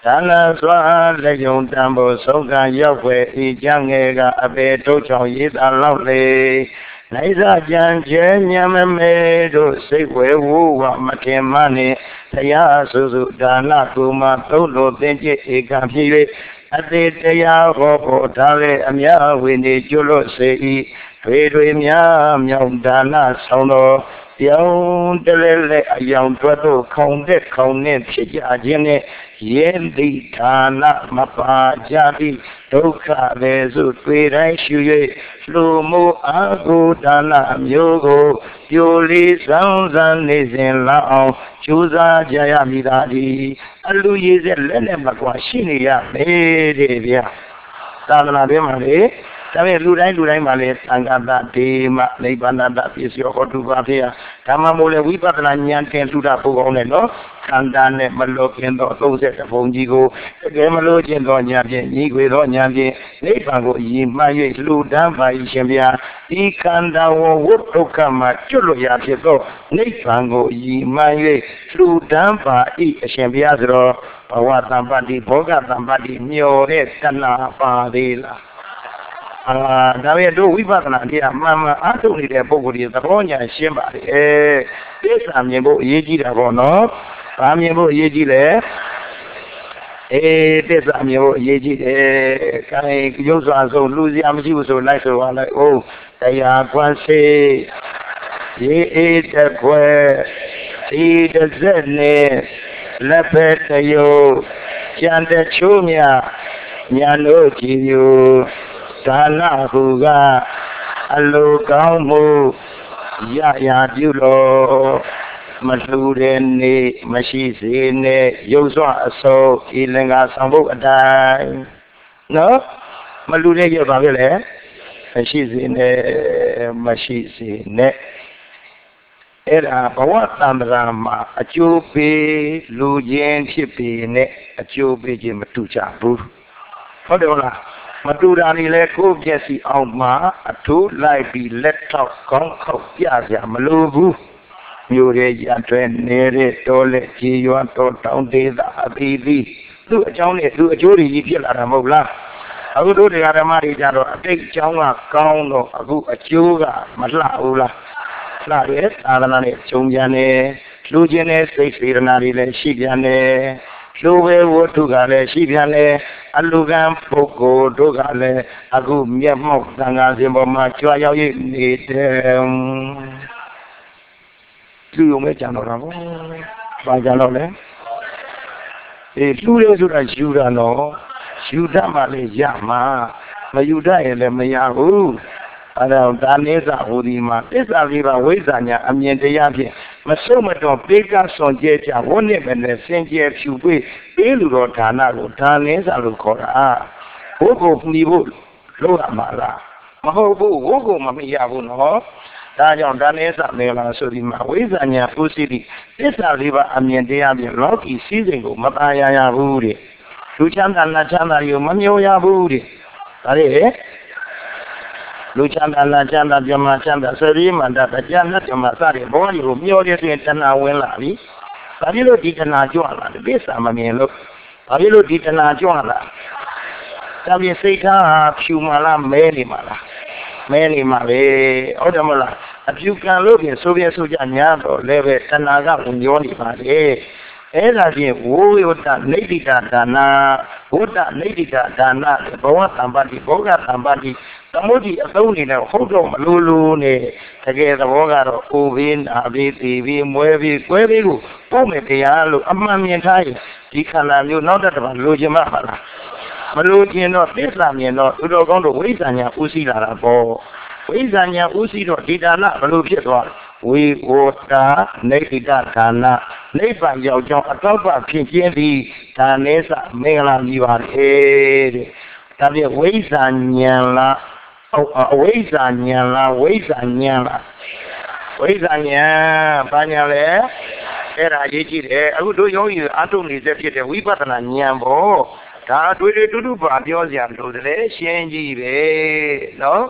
ဒါနစွာလက်ယုံတံဖို့ဆုံးခံရောက်ွယ်ဤကြငယ်ကအပေထုတ်ချောင်ရေးတာလောက်လေနိုင်စာကြံကျဲညံမမဲတို့စိတ်ဝဲဝူဝမထင်မှနှင့်တရားစုစုဒါနကုမသုံးလိုသင်จิตဧကံဖြစ်၍အသေးတရားဟောဖို့ထားလေအမြဝိနေကျွလို့စေ၏တွေတွေများမြောင်ဒါနဆောင်တော်ပြောင်းတလဲလဲအယောင်တွတ်တို့ခေါင်တဲ့ခေါင်နဲ့ဖြစ်ကြခြင်းနဲ့ယေတိဌာနမပါကြသည်ဒုက္ခလည်းစုတွေ့တိုင်းရှု၍လူမှုအာဟုဒါနအမျိုးကိုပြိုလေးဆောင်စံနေစဉ်လောက်အောင်ကြိုးစားကြရမည်သာဒီအလူရည်စက်လက်နဲ့မကွာရှိနေရမယ်တဲ့ဗျာသာသနာ့ဘင်းမှာလေဒါပေမဲ့လူတိုင်းလူတိုင်းမှာလေသံဃာတဒေမနိဗ္ဗာန်တပစ္စယောဟောတုပါဖေယဓမ္မမို့လေဝိပဿနာဉာဏ်တင်လှူတာပို့ကောင်းတယ်နော်ခန္ဓာနဲ့မလွတ်ခင်သောသုံးဆယ့်ဘုံကြီးကိုတကယ်မလို့ခြင်းသောဉာဏ်ဖြင့်ညီခွေသောဉာဏ်ဖြင့်နိဗ္ဗာန်ကိုရည်မှန်း၍လှူဒန်းပါ၏ရှင်ဗျာဒီခန္ဓာဝဝုဒုက္ခမှာကျွတ်လွတ်ရာဖြစ်သောနိဗ္ဗာန်ကိုရည်မှန်း၍လှူဒန်းပါ၏အရှင်ဗျာဆိုတော့ဘဝတမ္ပတ္တိဘောဂတမ္ပတ္တိမျောတဲ့တဏှာပါသေးလားအာဒါပေမဲ့တို့ဝိပဿနာတရားမှန်မှန်အားထုတ်နေတဲ့ပုဂ္ဂိုလ်တွေသဘောညာရှင်းပါလေအဲသစ္စာမြင်ဖို့အရေးကြီးတာပေါ့နော်။ဘာမြင်ဖို့အရေးကြီးလဲအေးသစ္စာမြင်ဖို့အရေးကြီးတယ်။ခိုင်ရုပ်စွာဆုံးလူစရာမရှိဘူးဆိုလိုက်ဆိုပါလိုက်။အိုးတရားကွမ်းစေရေအေးတခွဲဒီတစ်စက်နဲ့လက်ဖက်တယုတ်ကြံတဲ့ချိုးမြညာလို့ကြည်ယူဒါနဟုကအလိုကောင်းမှုရရာပြုလို့မလှူတဲ့နေမရှိစေနဲ့ရုပ်စွာအစုပ်ဤလင်္ကာဆောင်ဖို့အတိုင်းနော်မလှူတဲ့ရပါပဲလေမရှိစေနဲ့မရှိစေနဲ့အဲ့ဒါဘဝတန္တရာမှာအကျိုးပေးလူချင်းဖြစ်ပေနဲ့အကျိုးပေးခြင်းမတူကြဘူးဟုတ်တယ်မလားမတူတာနေလဲကိုယ့်မျက်စိအောင်မှာအထိုးလိုက်ပြီးလက်ထောက်ကောင်းခောက်ပြကြမလို့ဘူးမျိုးရဲ့ရတွဲနေတဲ့တော်လက်ကြီးရွာတော်တောင်းသေးတာအသီးသီးသူ့အကြောင်းနဲ့သူ့အကျိုးတွေကြီးဖြစ်လာတာမဟုတ်လားအခုတို့တရားဓမ္မတွေကြတော့အတိတ်အကြောင်းကကောင်းတော့အခုအကျိုးကမလှဘူးလားလှတယ်သာသနာနဲ့ဂျုံပြန်တယ်လူချင်းတဲ့စိတ်စေတနာတွေလည်းရှိပြန်တယ်လူပဲဝတ္ထုကလည်းရှိပြန်တယ်အလူကံပုဂ္ဂိုလ်တို့ကလည်းအခုမျက်မှောက်သံဃာရှင်ပေါ်မှာကြွားရောက်ရနေတယ်လူုံပဲကြံတော့တာပေါ့ဘာကြံတော့လဲအေးလူရဲဆိုတာယူတာနော်ယူတတ်မှလည်းရမှာမယူတတ်ရင်လည်းမရဘူးအဲ့ဒါဒါနေစာဟူဒီမှာသစ္စာလေးပါဝိဇ္ဇာညာအမြင်တရားဖြင့်မဆုံးမတော်ပေးကစွန်ကျဲကြဝိနည်းမဲ့နဲ့စင်ကြယ်ဖြူပေးပေးလူတော်ဌာနကိုဒါနေစာလို့ခေါ်တာဘုကိုမှီဖို့လို့ရမှာလားမဟုတ်ဘူးဘုကိုမမှီရဘူးနော်ဒါကြောင့်ဒါနေစာမင်္ဂလာဆိုဒီမှာဝိဇ္ဇာညာဥစ္စည်းသစ္စာလေးပါအမြင်တရားဖြင့်လောကီစည်းစိမ်ကိုမပါရရဘူးတဲ့လူချမ်းသာနတ်ချမ်းသာတွေကိုမမျိုးရဘူးတဲ့ဒါလေလူချမ်းသာနတ်ချမ်းသာပြမချမ်းသာစရိမန္တတရားနဲ့ပြမစတဲ့ဘောကြီးကိုမျောရတဲ့တဏှာဝင်လာပြီ။ဘာဖြစ်လို့ဒီတဏှာကြွလာလဲ။သစ္စာမမြင်လို့ဘာဖြစ်လို့ဒီတဏှာကြွလာ။ဒါပြင်စိတ်ထားဖြူမာလားမဲနေမှာလား။မဲနေမှာပဲ။ဟုတ်တယ်မလား။အဖြူကံလို့ပြင်ဆိုပြဆိုကြညာတော့လည်းပဲတဏှာကဝင်ရောနေပါလေ။အဲ့ဒါဖြင့်ဝိဝတ္တနိဋ္ဌိတဒါနာဝတ္တနိဋ္ဌိတဒါနာဘဝတံပတိဘောဂတံပတိသမုဒ္ဒိအသုံးနေနဲ့ဟုတ်တော့မလို့လို့နဲ့တကယ်သဘောကတော့အိုဘေးနာဘေးသေဘေးမွဲဘေးကွဲဘေးကိုပို့မယ်တရားလို့အမှန်မြင်ထားရင်ဒီခန္ဓာမျိုးနောက်တစ်ပတ်လိုချင်မှာပါလားမလိုချင်တော့သစ္စာမြင်တော့သူတော်ကောင်းတို့ဝိဇ္ဇာညာဥသိလာတာပေါ့ဝိဇ္ဇာညာဥသိတော့ဒီဒါနဘလို့ဖြစ်သွားဝိဝတာနိဋ္ဌိတဒါနနိဗ္ဗာန်ရောက်ကြောင်းအတောပဖြစ်ခြင်းသည်ဒါနေစမင်္ဂလာကြီးပါလေတဲ့ဒါပြဝိဇ္ဇာညာလားအဝိဇ္ဇာဉာဏ်လားဝိဇ္ဇာဉာဏ်လားဝိဇ္ဇာဉာဏ်ဘာဉာဏ်လဲအဲ့ဒါရေးကြည့်တယ်အခုတို့ယောဂီအထုံနေတဲ့ဖြစ်တဲ့ဝိပဿနာဉာဏ်ပေါ့ဒါတွေ့တွေ့တူတူပါပြောစရာလို့တည်းရှင်းကြည့်ပဲနော်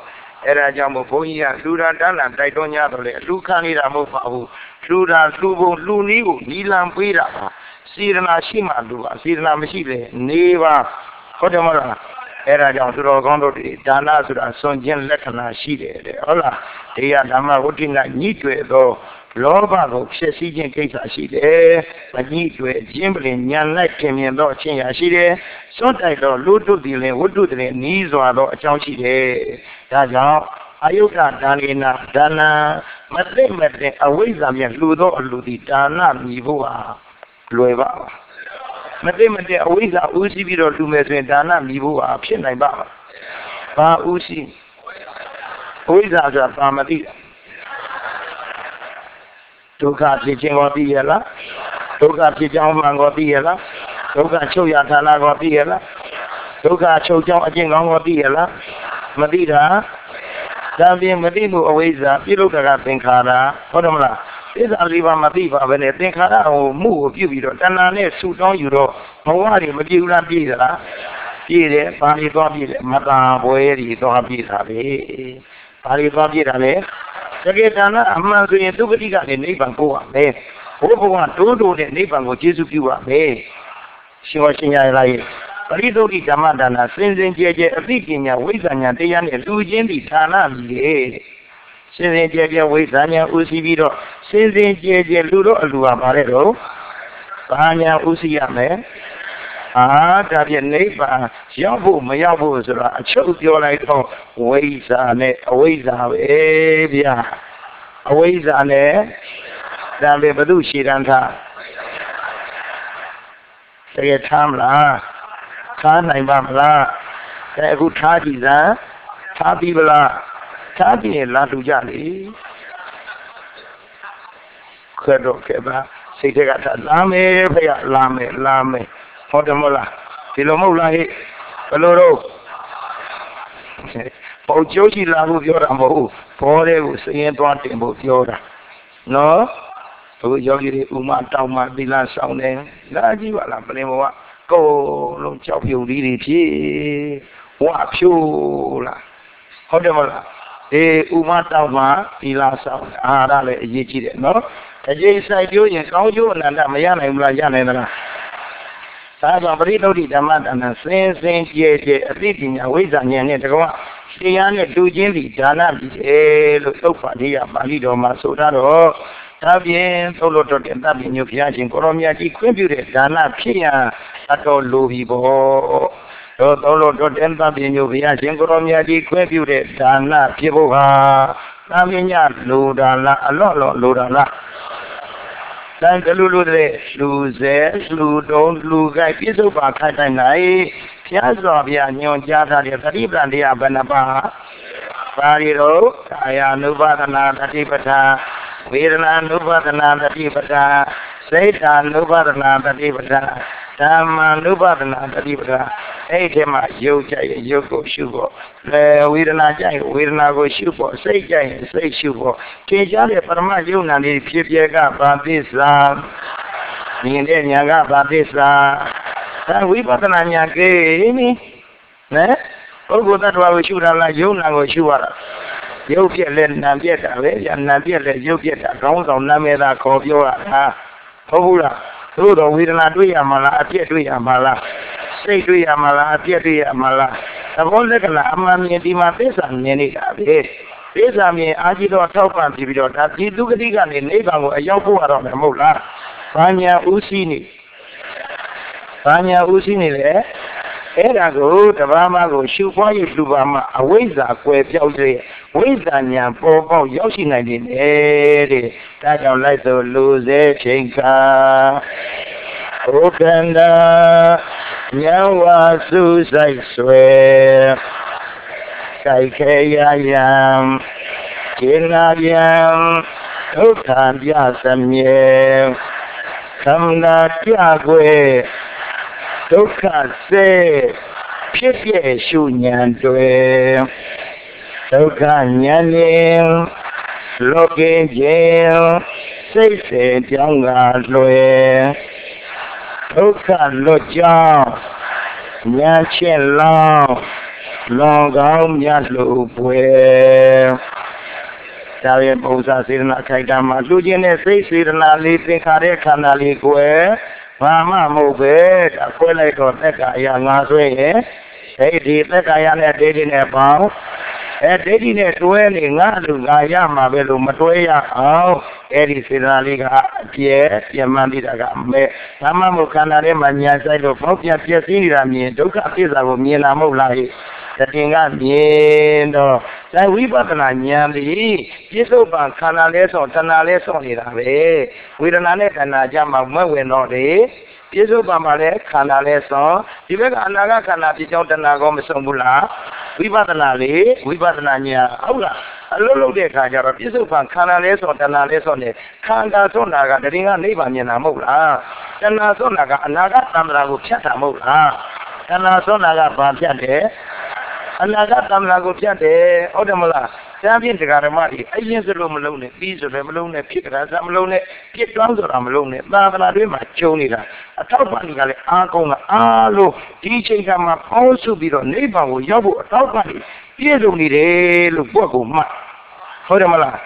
era jambo boya lura dana daitonya dole lukani da mo pa hu lura lubo luni ko nilan puida sirana shima luba sirana mashi le neba hoda mala era jam suro gondo dana sura sonjin lakana shi de hola deya dhamma wutinga nyitwe do loba ko phesi jin kaisa shi de nyitwe jimbele nyan lai tin myin do chin ya shi de son tai do lu tu di le wutu de ni zwa do a chaung shi de da jaw ayuka danena dana mate mate awaiza myan lu do lu di dana mi bo ha lwe ba mate mate awaiza usi bi do lu me so yin dana mi bo ha phit nai ba ba usi awaizaဆိုတာပါမသိဒုက္ခဖြစ်ခြင်းကိုသိရလားဒုက္ခဖြစ်ကြောင်းမှန်ကိုသိရလားဒုက္ခချုပ်ရဌာနကိုသိရလားဒုက္ခချုပ်ကြောင်းအကျင့်ကောင်းကိုသိရလားမသိတာဒါပြင်မသိမှုအဝိဇ္ဇာပြုလုပ်တာကသင်္ခါရဟုတ်တယ်မလားသစ္စာလေးပါးမသိပါဘဲနဲ့သင်္ခါရကိုမှုကိုပြုပြီးတော့တဏှာနဲ့ဆူတောင်းယူတော့ဘဝတွေမပြည့်ဘူးလားပြည့်သလားပြည့်တယ်ဘာလို့သွားပြည့်လဲမတာပွဲတွေသွားပြည့်တာပဲဘာလို့သွားပြည့်တာလဲတကယ်တမ်းအမှန်ဆိုရင်ဒုက္ခတိကနေနိဗ္ဗာန်ကိုရမယ်ဘုရားကတိုးတိုးနဲ့နိဗ္ဗာန်ကိုကျေးဇူးပြုရမယ်ရှင်ဝရှင်ရလိုက်ပရိသုဒ္ဓိဓမ္မဒါနစင်စင်ကြဲကြဲအသိပညာဝိဇ္ဇာဉာဏ်တရားနဲ့လူချင်းဒီဌာနမြည်တယ်စင်စင်ကြဲကြဲဝိဇ္ဇာဉာဏ်ဥသိပြီးတော့စင်စင်ကြဲကြဲလူတော့အလူပါပါတယ်တော့ဘာဉာဏ်ဥသိရမယ်အာဒါပြနိဗ္ဗာန်ရောက်ဖို့မရောက်ဖို့ဆိုတာအချုပ်ပြောလိုက်တော့ဝိဇ္ဇာနဲ့အဝိဇ္ဇာပဲဗျာအဝိဇ္ဇာနဲ့ဒါပဲဘု து ရှည်တန်းထားတကယ်ထားမလားထားနိုင်ပါမလားအဲအခုထားကြည့်စမ်းထားပြီးပလားထားပြီးရင်လာလူကြလေခွဲတော့ခဲ့ပါစိတ်ထက်ကထားလာမယ်ဖေရလာမယ်လာမယ်ဟုတ်တယ်မလားဒီလိုမဟုတ်လားဟဲ့ဘယ်လိုတော့ပေါကျိုးကြီးလာဖို့ပြောတာမဟုတ်ဘောတဲ့ကိုစရင်သွားတင်ဖို့ပြောတာနော်အခုယောဂီတွေဥမတောင်းမှသီလဆောင်တယ်လာကြည့်ပါလားပလင်ဘောကကိုလုံးကြောက်ဖြူလေးတွေဖြစ်ဝါဖြူလားဟုတ်တယ်မလားအေးဥမတောင်းမှသီလဆောင်အာဟာရလည်းအရေးကြီးတယ်နော်အရေးဆိုင်ပြောရင်ကောင်းကျိုးအနန္တမရနိုင်ဘူးလားရနိုင်သလားသာသောပရိသုဒ္ဓိဓမ္မဒါနစင်စင်ကြဲကြဲအသိပညာဝိဇ္ဇာဉာဏ်နဲ့တကွတရားနဲ့တူချင်းဒီဒါနပြီလို့သုတ်ပါဠိရပါဠိတော်မှာဆိုထားတော့ဒါပြင်သုတ်လို့တော့တဲ့တပ်ပညုဘုရားရှင်ကိုရောမြတ်ကြီးခွင့်ပြုတဲ့ဒါနဖြစ်ရန်အတော်လိုပြီပေါ့တော့သုတ်လို့တော့တဲ့တပ်ပညုဘုရားရှင်ကိုရောမြတ်ကြီးခွင့်ပြုတဲ့ဒါနဖြစ်ဖို့ဟာသာမညလိုတာလားအလော့လော့လိုတာလားတန်ကလူလူတဲ့လူစဲလူတုံးလူကိုက်ပြစ္ဆုတ်ပါခိုက်တိုင်းနိုင်ဘုရားစွာဘုရားညွန်ကြားထားတဲ့သတိပ္ပံတရားဘယ်နှပါပါရီတော့ကာယ ानु ပါဒနာသတိပဋ္ဌာန်ဝေဒနာ ानु ပါဒနာသတိပဋ္ဌာန်စိတ် ानु ပါဒနာသတိပဋ္ဌာန်ဓမ္မ ानु ပါဒနာသတိပဋ္ဌာန်အဲ့ဒီမှာယုတ်ကြရဲ့ယုတ်ကိုရှုဖို့အဲဝေဒနာကြရဲ့ဝေဒနာကိုရှုဖို့စိတ်ကြရဲ့စိတ်ရှုဖို့သင်ကြားတဲ့ပရမယုံနာလေးဖြစ်ပြကဗာသစ္စာမြင်တဲ့ဉာဏ်ကဗာသစ္စာဒါဝိပဿနာဉာဏ်ကိနိနော်ပုဂ္ဂိုလ်တ attva ကိုရှုတာလားယုံနာကိုရှုရတာယုတ်ပြက်လဲနာပြက်တာပဲဗျာနာပြက်လဲယုတ်ပြက်တာခေါင်းဆောင်နာမည်သာခေါ်ပြောရတာဟုတ်ဘူးလားသို့တော်ဝေဒနာတွေ့ရမှာလားအပြက်တွေ့ရမှာလားစိတ်တွေ့ရမှာလားအပြက်တွေ့ရမှာလားသဘောလက္ခဏာအမှန်မြင်ဒီမှာသစ္စာမြင်နေတာပဲသစ္စာမြင်အာကြီးတော့ထောက်ပံ့ပြီးတော့ဒါဒီဒုက္ခတိကနေနိဗ္ဗာန်ကိုအရောက်ဖို့ရတော့မယ်မဟုတ်လားဘာညာဥသိနေဘာညာဥသိနေလေအဲ့ဒါကိုတဘာမကိုရှုပွားရလူပါမအဝိဇ္ဇာကွယ်ပြောက်တဲ့ဝိဇ္ဇာဉာဏ်ပေါ်ပေါက်ရောက်ရှိနိုင်တယ်တဲ့ဒါကြောင့်လိုက်ဆိုလူစေချိန်ခါဘုခန္ဓာဉာဏ်ဝါစုဆိုင်ဆွဲကိုက်ခဲရယံခြေနာပြန်ဒုက္ခပြစမြဲခန္ဓာကြွယ်ဒုက္ခစေဖြစ်ပြရှုဉာဏ်တွေဒုက္ခဉာဏ်နဲ့လောကင်းခြင်းစိတ်စေကြောင်းကလွယ်ဒုက္ခလွတ်ကြောင်းဉာဏ်ချက်လောင်းလွန်ကောင်းမြတ်လို့ပွဲဒါရဲ့ပုံစံစေတနာခိုက်တာမှာလူချင်းတဲ့စိတ်စေတနာလေးသင်္ခါရခန္ဓာလေးကိုဘာမှမဟုတ်ပဲအခွဲလိုက်တော့သက်ကအရာငါဆွဲရဲ့အဲဒီသက်ကာယနဲ့ဒိဋ္ဌိနဲ့ပေါင်းအဲဒိဋ္ဌိနဲ့တွဲနေငါလူငါရမှာပဲလို့မတွဲရအောင်အဲဒီစေတနာလေးကအပြဲပြမှန်းပြီးတာကမဲ့ဓမ္မမုခန္ဓာထဲမှာညာဆိုင်လို့ပေါက်ပြပြည့်စည်နေတာမြင်ဒုက္ခအဖြစ်စာကိုမြင်လာမဟုတ်လားဟိတတင်ကမြင်တော့ဇာဝိပဿနာဉာဏ်ပြီးပြစ္ဆုတ်ပံခန္ဓာလဲဆောင်တဏှာလဲဆောင်နေတာပဲဝေဒနာနဲ့ခန္ဓာကြမှာမွဲ့ဝင်တော့တယ်ပြစ္ဆုတ်ပံမှာလဲခန္ဓာလဲဆောင်ဒီဘက်ကအနာဂတ်ခန္ဓာပြကြောင်းတဏှာကောမဆုံးဘူးလားဝိပဿနာလေဝိပဿနာဉာဏ်ဟုတ်လားအလုံးလုံးတဲ့ခါကျတော့ပြစ္ဆုတ်ပံခန္ဓာလဲဆောင်တဏှာလဲဆောင်နေခန္ဓာဆုံးတာကတရင်ကနိဗ္ဗာန်မြင်တာမဟုတ်လားတဏှာဆုံးတာကအနာဂတ်သံဃာကိုဖြတ်တာမဟုတ်လားတဏှာဆုံးတာကဘာဖြတ်တယ်အနာဂတ်သံဃာကိုဖြတ်တယ်ဟုတ်တယ်မလားကျမ်းပြင်းတရားဓမ္မတွေအရင်စလို့မလုံးနဲ့ပြီးဆိုလည်းမလုံးနဲ့ဖြစ်ကြတာမလုံးနဲ့ပြစ်တောင်းဆိုတာမလုံးနဲ့သာသနာ့တွင်မှာကျုံနေတာအထောက်ပံ့တွေကလည်းအားကောင်းတာအားလို့ဒီချိန်ကမှပေါင်းစုပြီးတော့နိဗ္ဗာန်ကိုရောက်ဖို့အထောက်ပံ့တွေပြည့်စုံနေတယ်လို့ဘုရားကမှတ်ဟုတ်တယ်မလား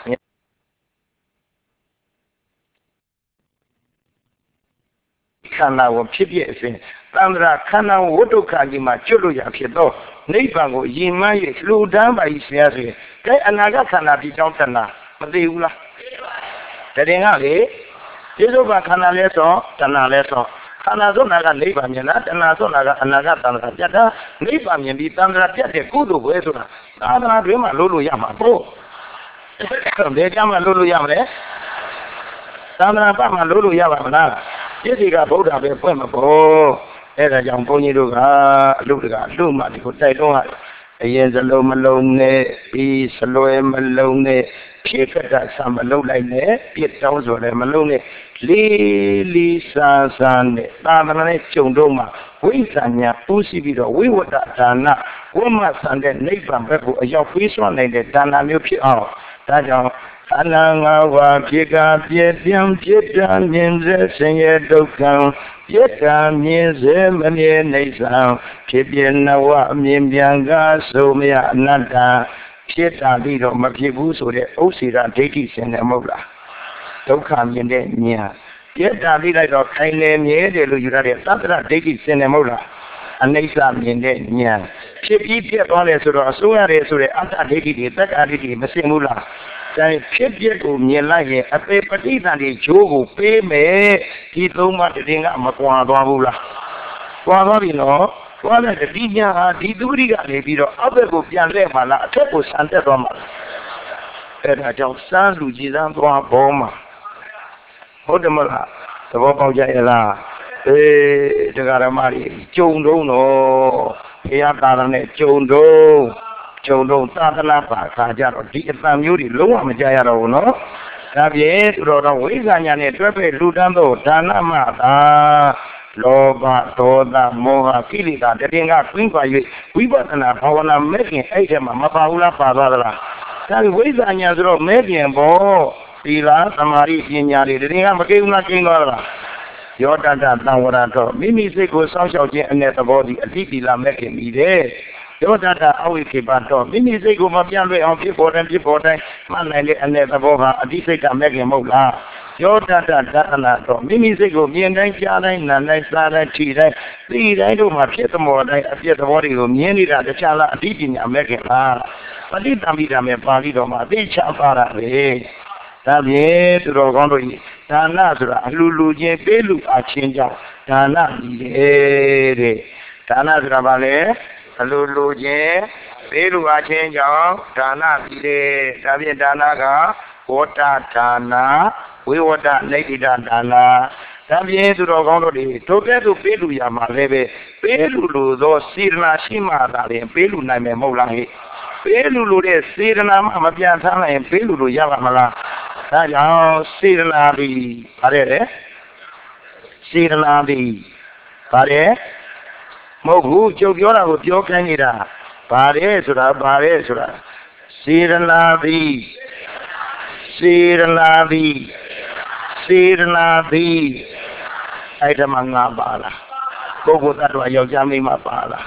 ခန္ဓာကိုဖြစ်ဖြစ်အစဉ်သံဃာခန္ဓာဝတ္တုခါကြီးမှာကျွတ်လို့ရဖြစ်တော့နိဗ္ဗာန်ကိုယဉ်မှန်း၍လူတန်းပါကြီးဆရာဆိုရင်ကဲအနာဂတ်ခန္ဓာပြီးကြောင်းတဏှာမသိဘူးလားတရင်ကလေပြစ္ဆုတ်ပံခန္ဓာလဲဆိုတဏှာလဲဆိုခန္ဓာဆုံးတာကနိဗ္ဗာန်မြင်တာတဏှာဆုံးတာကအနာဂတ်သံဃာပြတ်တာနိဗ္ဗာန်မြင်ပြီးသံဃာပြတ်တဲ့ကုသိုလ်ပဲဆိုတာသာသနာ့တွင်မှာလို့လို့ရမှာပေါ့ဘယ်ကြမှာလို့လို့ရမလဲသံဃာပတ်မှာလို့လို့ရပါမလားပြည့်စီကဗုဒ္ဓပဲဖွင့်မှာပေါ့အဲ့ဒါကြောင့်ဘုန်းကြီးတို့ကအလုတကအလုမှဒီကိုတိုက်တော့အရင်စလုံးမလုံးနဲ့ပြီးစလွဲမလုံးနဲ့ဖြစ်ခက်တာဆံမလုံးလိုက်နဲ့ပြစ်တောင်းဆိုလည်းမလုံးနဲ့လေးလေးစားစားနဲ့သာသနာနဲ့ကြုံတော့မှဝိဇ္ဇာညာပူးစီပြီးတော့ဝိဝတ္တဒါနဝမဆန်တဲ့နိဗ္ဗာန်ဘက်ကိုအရောက်ပြေးဆွနိုင်တဲ့ဒါနမျိုးဖြစ်အောင်ဒါကြောင့်အနန္ငါဝါဖြစ်ကပြည့်ပြန့်ဖြစ်တာမြင်စေဆင်းရဲဒုက္ခပြည့်တာမြင်စေမမြဲနေဆံဖြစ်ပြနဝအမြင်ပြန်ကားဆိုမရအနတ္တဖြစ်တာပြီးတော့မဖြစ်ဘူးဆိုတဲ့ဥစ္စေရဒိဋ္ဌိရှင်တယ်မဟုတ်လားဒုက္ခမြင်တဲ့ဉာဏ်ပြည့်တာပြီးလိုက်တော့ခိုင်လေမြဲတယ်လို့ယူရတဲ့သတ္တရဒိဋ္ဌိရှင်တယ်မဟုတ်လားအနိစ္စမြင်တဲ့ဉာဏ်ဖြစ်ပြီးပြည့်သွားတယ်ဆိုတော့အစိုးရတယ်ဆိုတဲ့အတ္တဒိဋ္ဌိတွေသက္ကာဒိဋ္ဌိမစင်ဘူးလားတိုင်းဖြစ်ပြကိုမြင်လိုက်ရင်အပေပဋိသန္ဓေဂျိုးကိုပေးမယ်ဒီသုံးပါးတရင်ကမကွာသွားဘူးလားကွာသွားပြီနော်ကွာတဲ့ဒီညာဟာဒီသူရိကနေပြီးတော့အောက်ဘက်ကိုပြန်လဲမှာလားအထက်ကိုဆန်တက်သွားမှာအဲ့ဒါကြောင့်စမ်းလူကြည်စမ်းသွားပေါ်မှာဟုတ်တယ်မလားသဘောပေါက်ကြရဲ့လားအေးတရားဓမ္မတွေကြုံတော့တော့ဘုရားသာသနာနဲ့ကြုံတော့ကျုံတော့သာသနာပါခါကြတော့ဒီအတန်မျိုးတွေလုံးဝမကြရတော့ဘူးနော်ဒါပြင်သူတော်တော်ဝိဇ္ဇာညာနဲ့တွဲဖက်လူတန်းတော့ဒါနမသာလောဘဒေါသမောဟကိလေသာတရင်ကကွင်းခွာ၍ဝိပဿနာဘာဝနာမဲ့ခင်အဲ့ထဲမှာမပါဘူးလားပါသွားသလားဒါဝိဇ္ဇာညာဆိုတော့မဲ့ခင်ပေါ့ဒီလားသမာဓိပညာတွေတရင်ကမကိန်းလားကိန်းသွားသလားယောတတသံဝရတော့မိမိစိတ်ကိုစောင့်ရှောက်ခြင်းအနဲ့သဘောဒီအတိတိလာမဲ့ခင်မိတယ်ယောတတအဝိခေပတော့မိမိစိတ်ကိုမပြန့်လွှဲအောင်ဖြစ်ပေါ်တယ်ဖြစ်ပေါ်တိုင်းမှတ်နိုင်တဲ့အနဲ့သဘောဟာအတိစိတ်ကမဲ့ခင်မဟုတ်လားယောတတဒါနာတော့မိမိစိတ်ကိုမြင်တိုင်းကြားတိုင်းနားတိုင်းစားတိုင်းထိတိုင်းသိတိုင်းတို့မှာဖြစ်သမောတိုင်းအပြည့်သဘောတွေကိုမြင်နေတာတခြားလားအတိပညာမဲ့ခင်လားပဋိသင်္ပိတာမဲ့ပါဠိတော်မှာအသိချပါတာပဲဒါဖြင့်သူတော်ကောင်းတို့ဒါနဆိုတာအလှလူချင်းပေးလူအချင်းကြောင့်ဒါနကြီးတယ်တဲ့ဒါနဆိုတာဘာလဲအလိုလိုခြင်းပေးလူအချင်းကြောင့်ဒါနပြီးတယ်ဒါဖြင့်ဒါနကဝတ္တဒါနဝိဝတ္တနိဋ္ဌိတဒါနဒါဖြင့်သူတော်ကောင်းတို့ဒီတို့ကဲ့သို့ပေးလူရမှာလည်းပဲပေးလူလိုသောစေတနာရှိမှသာလျှင်ပေးလူနိုင်မယ်မဟုတ်လားဟဲ့ပေးလူလိုတဲ့စေတနာမှမပြန်ထားနိုင်ရင်ပေးလူလိုရပါမလားဒါကြောင့်စေတနာပြီးပါတယ်လေစေတနာပြီးပါတယ်မဟုတ်ဘူးကျုပ်ပြောတာကိုပြောခိုင်းနေတာပါတယ်ဆိုတာပါတယ်ဆိုတာစေရနာတိစေရနာတိစေရနာတိအဲ့ဒါမှငါပါလားပုဂ္ဂိုလ်တ attva ယောက်ျားမိန်းမပါလား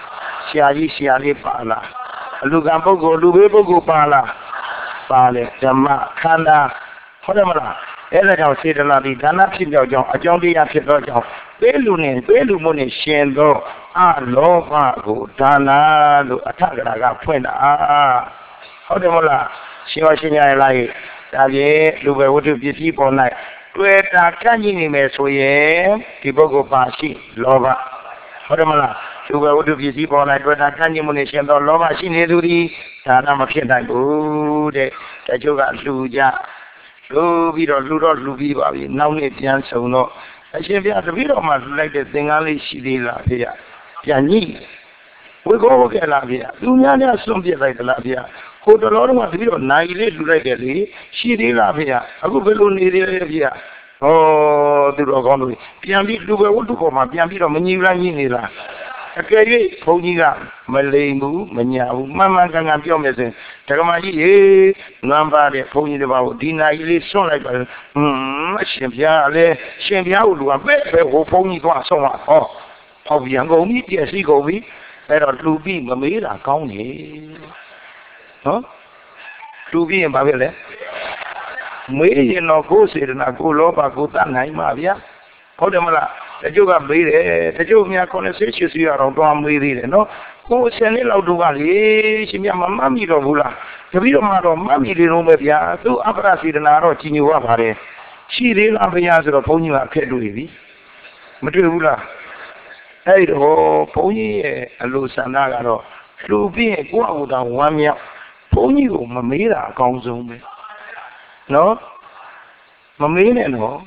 ရှာကြီးရှာလေးပါလားအလူကံပုဂ္ဂိုလ်လူဘေးပုဂ္ဂိုလ်ပါလားပါလေဓမ္မခန္ဓာဟုတ်တယ်မလားအဲ့ဒါကြောင့်စေတနာဒီဒါနဖြစ်ကြောင်းအကြောင်းတရားဖြစ်သောကြောင့်ပေးလူနဲ့ပေးလူမှုနဲ့ရှင်သောအလောဘကိုဒါနာလို့အထကရာကဖွင့်တာဟုတ်တယ်မလားရှင်ဝရှင်ရလိုက်ဒါပြင်လူပဲဝတ္ထုပစ္စည်းပေါ်၌တွေ့တာကန့်ကြီးနေမယ်ဆိုရင်ဒီပုဂ္ဂိုလ်ပါရှိလောဘဟုတ်တယ်မလားလူပဲဝတ္ထုပစ္စည်းပေါ်၌တွေ့တာကန့်ကြီးမှုနဲ့ရှင်သောလောဘရှိနေသူသည်ဒါနမဖြစ်နိုင်ဘူးတဲ့တချို့ကလှူကြလှူပြီးတော့လှူတော့လှူပြီးပါပြီနောက်နေ့ပြန်ဆုံတော့အရှင်ဘုရားတပည့်တော်မှလှူလိုက်တဲ့သင်္ကန်းလေးရှိသေးလားဖေရပြန်ညှိဝေကောဝကဲလားဖေရသူများများဆွန့်ပြစ်လိုက်သလားဖေရဟိုတလောတော့မှတပည့်တော်နိုင်လေးလှူလိုက်တယ်လေရှိသေးလားဖေရအခုဘယ်လိုနေသေးလဲဖေရဟောသူတော်ကောင်းတို့ပြန်ပြီးလူပဲဝတ္ထုပေါ်မှာပြန်ပြီးတော့မညီလိုက်ညှိနေလားအကယ်၍ဘုန်းကြီးကမလိမ်ဘူးမညာဘူးမှန်မှန်ကန်ကန်ပြောမယ်ဆိုရင်ဓမ္မကြီးရေနွမ်းပါတဲ့ဘုန်းကြီးတွေပါကိုဒီနာကြီးလေးဆွန့်လိုက်ပါဟွန်းအရှင်ဘုရားလည်းရှင်ဘုရားကိုလူကပဲပဲဟိုဘုန်းကြီးသွားဆွန့်သွားဟောဟောပြန်ကုန်ပြီပြည့်စည်ကုန်ပြီအဲ့တော့လူပြီးမမေးတာကောင်းတယ်နော်လူပြီးရင်ဘာဖြစ်လဲမေးရင်တော့ကိုယ်စေတနာကိုလောဘကိုတတ်နိုင်မှာဗျာဟုတ်တယ်မလားတချို့ကမေးတယ်တချို့များခေါင်းနဲ့ဆေးချွေစီရအောင်တွားမေးသေးတယ်နော်ကိုယ်ဆယ်နှစ်လောက်တော့ကလေရှင်မြတ်မမတ်မိတော့ဘူးလားတပည့်တော်မှာတော့မတ်မိလေတော့ပဲဗျာသူ့အပ္ပရစေတနာတော့ကြီးညိုရပါတယ်ရှိသေးလားဗျာဆိုတော့ဘုန်းကြီးကအခက်တွေ့ပြီမတွေ့ဘူးလားအဲ့တော့ဘုန်းကြီးရဲ့အလိုဆန္ဒကတော့လူပြီးရင်ကိုယ့်အမှုတော်ဝမ်းမြောက်ဘုန်းကြီးကိုမမေးတာအကောင်းဆုံးပဲနော်မမေးနဲ့နော်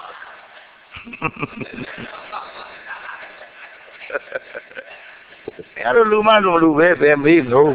အဲ့လိုလူမလူလူပဲပဲမေးလို့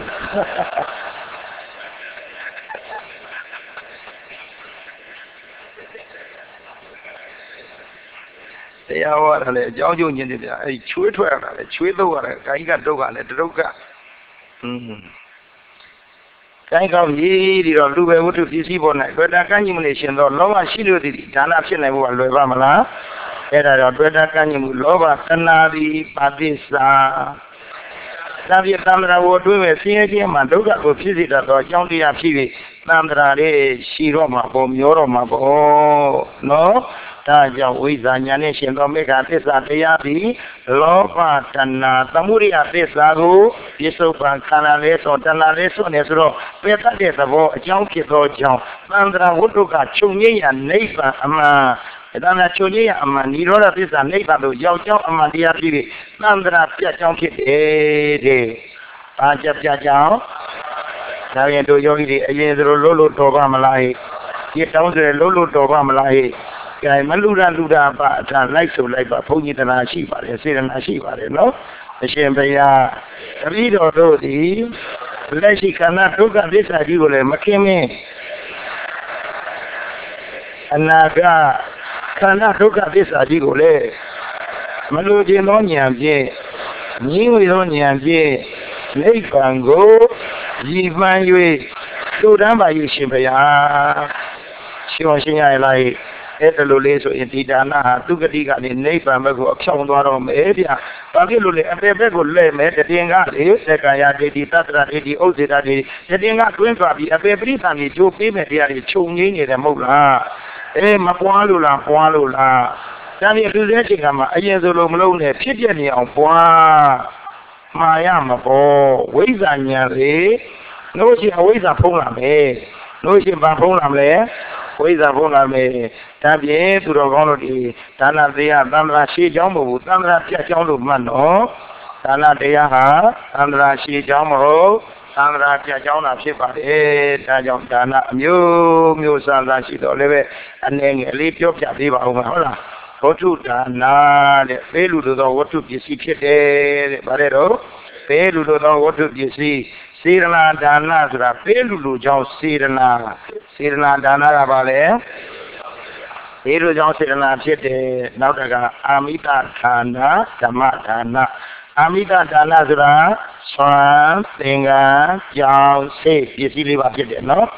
တရားဟောတာလေအကြောင်းကျုံညင်းတယ်ဗျာအဲ့ချွေးထွက်ရတာလေချွေးတော့ရတယ်ကိုင်းကတုတ်ကလည်းတရုတ်ကอืมကိုင်းကောင်းကြီးဒီတော့လူပဲဝတ္ထုပစ္စည်းပေါ်၌တွေ့တာကန့်ကြီးမနေရှင်တော့လောဘရှိလို့ဒီဒါနဖြစ်နိုင်ဖို့ကလွယ်ပါမလားအဲ့ဒါတော့တွေ့တာကန့်ကြီးမှုလောဘတဏှာဒီပါတိစာသာပြတန္တရာကိုတွေ့မဲ့ဆင်းရဲခြင်းမှာဒုက္ခကိုဖြစ်စေတတ်သောအကြောင်းတရားဖြစ်ပြီးတန္တရာလေးရှိတော့မှာပေါ့မျောတော့မှာပေါ့နော်ဒါကြောင့်ဝိဇ္ဇာညာနဲ့ရှင်သောမေဃသစ္စာတရားသည်လောဘတဏှာသမုဒိယသစ္စာကိုပြစ္ဆုတ်ပံခန္ဓာလေးဆိုတဏှာလေးဆိုနေဆိုတော့ပယ်တတ်တဲ့သဘောအကြောင်းဖြစ်သောကြောင့်သန္တရာဝတ္ထုကချုပ်ငြိမ်းရာနိဗ္ဗာန်အမှန်ဒါနဲ့ချုပ်ငြိမ်းရာအမှန်និရောဓသစ္စာနိဗ္ဗာန်တို့ရောက်ကြောင်းအမှန်တရားဖြစ်ပြီးသန္တရာပြတ်ကြောင်းဖြစ်တယ်တဲ့။ဘာကြပြတ်ကြောင်းဒါရင်တို့ယောဂီတွေအရင်စလိုလို့လို့တော်ပါမလားဟဲ့။ဒီတောင်းဆိုလို့လို့တော်ပါမလားဟဲ့။ကဲမလူရလူတာပါအထာလိုက်ဆိုလိုက်ပါဘုန်းကြီးတရားရှိပါတယ်စေတနာရှိပါတယ်နော်အရှင်ဘုရားတပည့်တော်တို့ဒီလက်ရှိခန္ဓာဒုက္ခသစ္စာကြီးကိုလည်းမခင်မင်းအနာဂတ်ခန္ဓာဒုက္ခသစ္စာကြီးကိုလည်းမလိုချင်သောဉာဏ်ဖြင့်ငြင်းဝေသောဉာဏ်ဖြင့်နိဗ္ဗာန်ကိုရည်မှန်း၍သုတ္တံပါယရှင်ဘုရားရှင်တော်ရှင်ရလိုက်အဲ့ဒါလိုလေးဆိုရင်ဒီဒါနဟာသူကတိကနေနိဗ္ဗာန်ဘက်ကိုအဖြောင်းသွားတော့မယ်ဗျာ။ဘာဖြစ်လို့လဲအပေဘက်ကိုလဲမယ်တတင်ကလေသက္ကာယဒိဋ္ဌိသတ္တရဒိဋ္ဌိဥစ္စေတဒိဋ္ဌိတတင်ကတွင်းသွားပြီးအပေပရိသန်ကြီးကြိုးပေးမယ်တရားတွေခြုံငိမ့်နေတယ်မဟုတ်လား။အေးမပွားလို့လားပွားလို့လား။ဒါပြီးသူစဲချိန်ကမှအရင်ဆိုလို့မလုံးနဲ့ဖြစ်ပြနေအောင်ပွားမှာရမှာပေါ့ဝိဇ္ဇာဉာဏ်လေလို့ရှိရင်အဝိဇ္ဇာဖုံးလာမယ်လို့ရှိရင်ဘာဖုံးလာမလဲဝိဇ္ဇာဖုံးလာမယ်ဒါပြင်သူတော်ကောင်းတို့ဒီဒါနတရားသံဃာရှေးเจ้าမဟုတ်ဘူးသံဃာပြတ်เจ้าလို့မှတ်တော့ဒါနတရားဟာသံဃာရှေးเจ้าမဟုတ်သံဃာပြတ်เจ้าတာဖြစ်ပါတယ်ဒါကြောင့်ဒါနအမျိုးမျိုးစံသာရှိတော့လည်းပဲအနေငယ်လေးပြောပြပေးပါဦးမှာဟုတ်လားဝတ္ထုဒါနတဲ့ပေးလူတို့သောဝတ္ထုပစ္စည်းဖြစ်တယ်တဲ့ဗါတဲ့တော့ပေးလူတို့သောဝတ္ထုပစ္စည်းစေရနာဒါနဆိုတာပေးလူလူကြောင့်စေရနာစေရနာဒါနကပါလေပေးလူကြောင့်စေရနာဖြစ်တယ်နောက်တကအာမိတဌာနဓမ္မဌာနအာမိတဌာနဆိုတာဆွမ်းသင်္ကန်းကြောင့်စိတ်ပစ္စည်းလေးပါဖြစ်တယ်နော်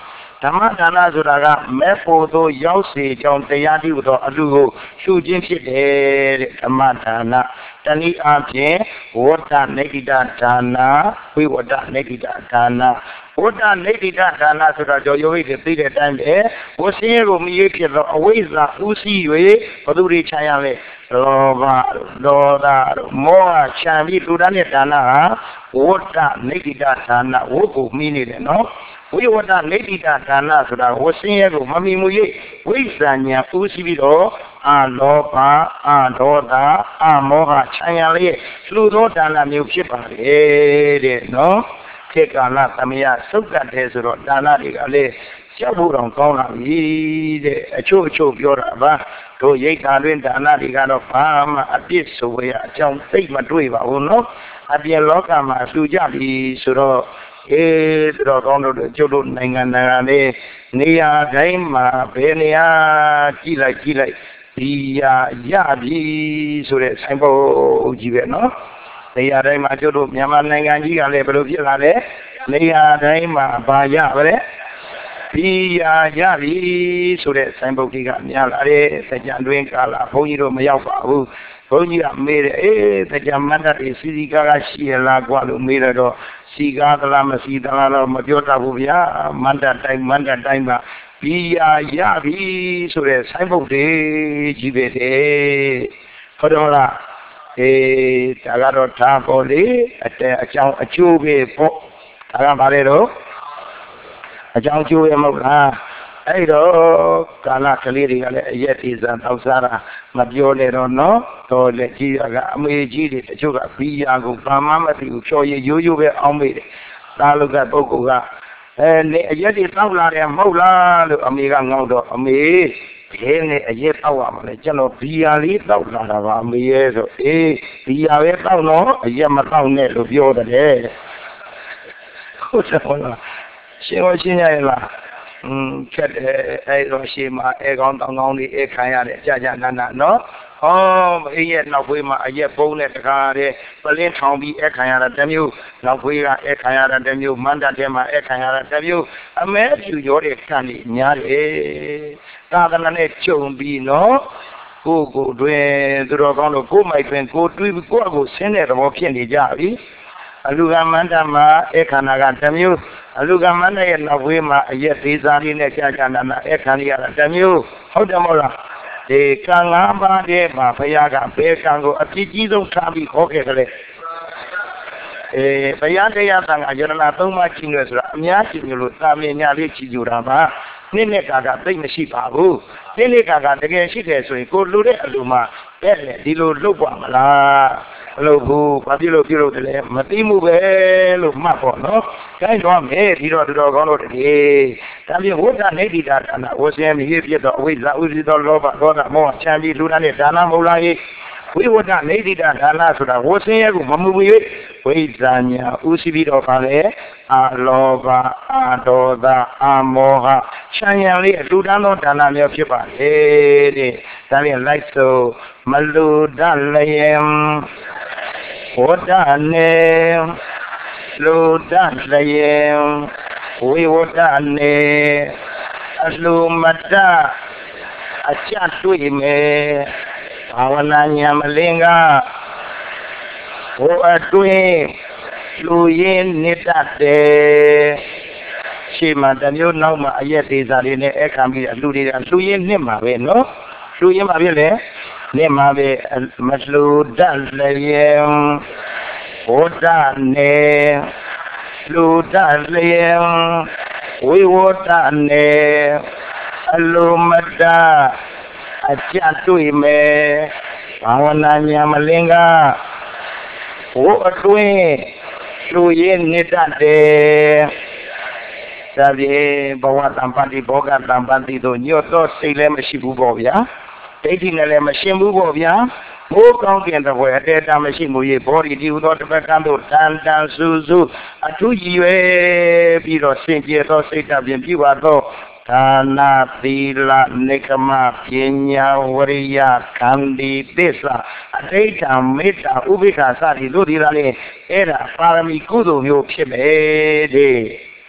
ဓမ္မဒါနဆိုတာကမဲ့ဖို့တို့ရောက်စေကြောင်းတရားတိဟုသောအလူကိုရှုခြင်းဖြစ်တယ်တဲ့ဓမ္မဒါနတနည်းအားဖြင့်ဝတ္တနေတိတဒါနဝိဝတ္တနေတိတဒါနဝတ္တနေတိတဒါနဆိုတာကြောယောဂီတွေသိတဲ့အတိုင်းပဲဝဆင်းရဲကိုမရွေးဖြစ်သောအဝိဇ္ဇာဥစည်း၍ဘသူတွေခြံရလဲလောဘဒေါသမောဟခြံပြီးလူသားတဲ့ဒါနဟာဝတ္တနေတိတဒါနဝတ်ကိုမှီးနေတယ်နော်ဝိဝတ္တနေတိတဒါနဆိုတာဝဆင်းရဲကိုမမီမူ၍ဝိဇ္ဇာညာဥစည်းပြီးတော့အာလောဘအာဒေါသအာမောဟခြံရလေလူသောဒါနမျိုးဖြစ်ပါလေတဲ့နော်ခေတ်ကာလသမယစုတ်ကတ်တယ်ဆိုတော့ဒါနတွေကလည်းကြောက်ဖို့တောင်ကောင်းလာပြီတဲ့အချို့အချို့ပြောတာပါတို့ရိတ်ခါတွင်ဒါနတွေကတော့ဘာမှအပြစ်ဆိုရအကြောင်းသိမတွေ့ပါဘူးနော်အပြင်လောကမှာလှူကြပြီဆိုတော့အေးတော်ကောင်းတို့ကျုပ်တို့နိုင်ငံနိုင်ငံလေးနေရာတိုင်းမှာဘယ်နေရာကြည့်လိုက်ကြည့်လိုက်ဒီရရပြီဆိုတဲ့ဆိုင်ပုတ်ကြီးပဲနော်နေရာတိုင်းမှာကျုပ်တို့မြန်မာနိုင်ငံကြီးကလည်းဘယ်လိုဖြစ်လာလဲနေရာတိုင်းမှာဘာရပါလဲဒီရရပြီဆိုတဲ့ဆိုင်ပုတ်ကြီးကများလာတယ်စကြံတွင်ကာလဘုန်းကြီးတို့မရောက်ပါဘူးဘုန်းကြီးကမေးတယ်အေးစကြံမန္တတွေစီစီကားကားရှိရလားကွာလို့မေးတော့စီကားသလားမစီသလားတော့မပြောတတ်ဘူးဗျာမန္တတိုင်းမန္တတိုင်းမှာဒီရရပြီဆိုတဲ့ဆိုင်ပုတ်တွေကြီးပဲတဲ့ဟုတ်တော့လားအေးဒါကတော့ထားပေါ်လေအတဲ့အကြောင်းအကျိုးပဲပေါ့ဒါကဘာလဲတော့အကြောင်းကျိုးရမဟုတ်လားအဲ့တော့ကာလကလေးတွေကလည်းအရက်သေးစားတောက်စားတာမပြောနဲ့တော့နော်တော်လေကြီးကအမေကြီးတွေတချို့ကဘီယာကိုဘာမှမသိဘူးဖြော်ရည်ရိုးရိုးပဲအောင်းမိတယ်သားလူကပုဂ္ဂိုလ်ကအဲနေအရက်တွေတောက်လာတယ်မဟုတ်လားလို့အမေကငေါ့တော့အမေဘယ်နဲ့အရက်တောက်ရမလဲကျွန်တော်ဘီယာလေးတောက်လာတာပါအမေရဲ့ဆိုအေးဘီယာပဲတောက်တော့အရက်မတောက်နဲ့လို့ပြောတယ်ဟုတ်တယ်ဟုတ်လားရှင်းလို့ရှင်းရရဲ့လားอืมခက်တယ်အဲ့တော့ရှေ့မှာအဲကောင်းတောင်းကောင်းလေးအဲခံရတယ်ကြာကြာနာနာနော်ဟောအေးရဲ့နောက်ဖွေးမှာအရက်ပုံးနဲ့တခါတည်းပလင်းထောင်ပြီးအဲခံရတာတစ်မျိုးနောက်ဖွေးကအဲခံရတာတစ်မျိုးမန္တထဲမှာအဲခံရတာတစ်မျိုးအမဲဖြူရောတဲ့ခံနေများတယ်သာသနာနဲ့ကြုံပြီးနော်ကိုကိုတွင်သူတော်ကောင်းတို့ကိုမိုက်တွင်ကိုတွေးပြီးကိုယ့်အကိုဆင်းတဲ့သဘောဖြစ်နေကြပြီအလူကမန္တမှာအခန္ဓာကတစ်မျိုးအလူကမန္တရဲ့နောက်ဝေးမှာအရက်သေးစားလေးနဲ့ကြာကြာနာနာအခန္ဓာရတာတစ်မျိုးဟုတ်တယ်မဟုတ်လားဒီကံ၅ပါးတဲ့မှာဘုရားကဘယ်ကံကိုအပြည့်ကြီးဆုံးထားပြီးခေါ်ခဲ့တယ်အဲဘုရားတရားသံဃာယရဏသုံးပါးကြီးညွှဲဆိုတာအများကြီးမျိုးလို့သာမင်ညာလေးကြီးကြတာပါနှစ်နှစ်ကာကသိမ့်မရှိပါဘူးနှစ်နှစ်ကာကတကယ်ရှိတယ်ဆိုရင်ကိုလူတဲ့အလူမှာတဲ့လေဒီလိုလုပ်ပါမလားမလုပ်ဘူးဘာဖြစ်လို့ပြုလုပ်တယ်လဲမသိမှုပဲလို့မှတ်ပေါ့နော်ကိုင်းတော့မဲဒီတော့တော်ကောင်းလို့တကယ်ဒါပြင်ဝိသနေတိတာဒါနဝဆင်းမြည်ဖြစ်တော့အဝိဇ္ဇာဥစ္စသောလောဘဒေါသမောဟချမ်းပြီးလူသားနဲ့ဒါနမဟုတ်လားဝိဝတ္တနေတိတာဒါနဆိုတာဝဆင်းရဲကိုမမှု၍ဝိဇ္ဇာညာဥစ္စပြီးတော့ပါလေအာလောဘအာဒေါသအာမောဟချမ်းရံလေးအလူတန်းသောဒါနမျိုးဖြစ်ပါလေတဲ့ဒါပြင်လိုက်ဆိုမလူဒလယံဝတ္တနေလူဒလယံဝိဝတ္တနေအလူမတ္တအချတ်တွေ့မယ်ဘာဝနာညာမလင်ကဟိုအတွင်းလူရင်းနေတတ်တယ်ရှေ့မှာတမျိုးနောက်မှာအရက်သေးစားလေးနဲ့အခမ်းပြီးအလူတွေကလူရင်းနှစ်မှာပဲနော်လူရင်းမှာဖြစ်လေနှစ်မှာပဲမလူတတ်လည်းဟိုတနေလူတတ်လည်းဝိဝတ္တနေအလူမတ္တအကြတွေ့မယ်ဘာဝနာညာမလင်ကဟိုအတွင်းလူရင်းနေတတ်တယ်ဒါပြေဘဝတံပတိဘောဂတံပတိတို့ညော့တော့စိတ်လည်းမရှိဘူးပေါ့ဗျာဒိဋ္ဌိနဲ့လည်းမရှင်းဘူးပေါ့ဗျာမိုးကောင်းတဲ့ဘဝအတေတာမရှိမှုရေဘောဓိတိဟူသောတပတ်ကံတို့တန်တန်ဆူဆူအထူးရည်ရွယ်ပြီးတော့စင်ကြယ်သောစိတ်ဓာတ်ဖြင့်ပြုပါသောဒါနသီလနိကမပညာဝရိယခန္တီသစ္စာအဋ္ဌံမေတ္တာဥပိ္ပခာစသည်တို့ဒီလားလေအဲ့ဒါပါရမီကုသိုလ်မျိုးဖြစ်မယ်တဲ့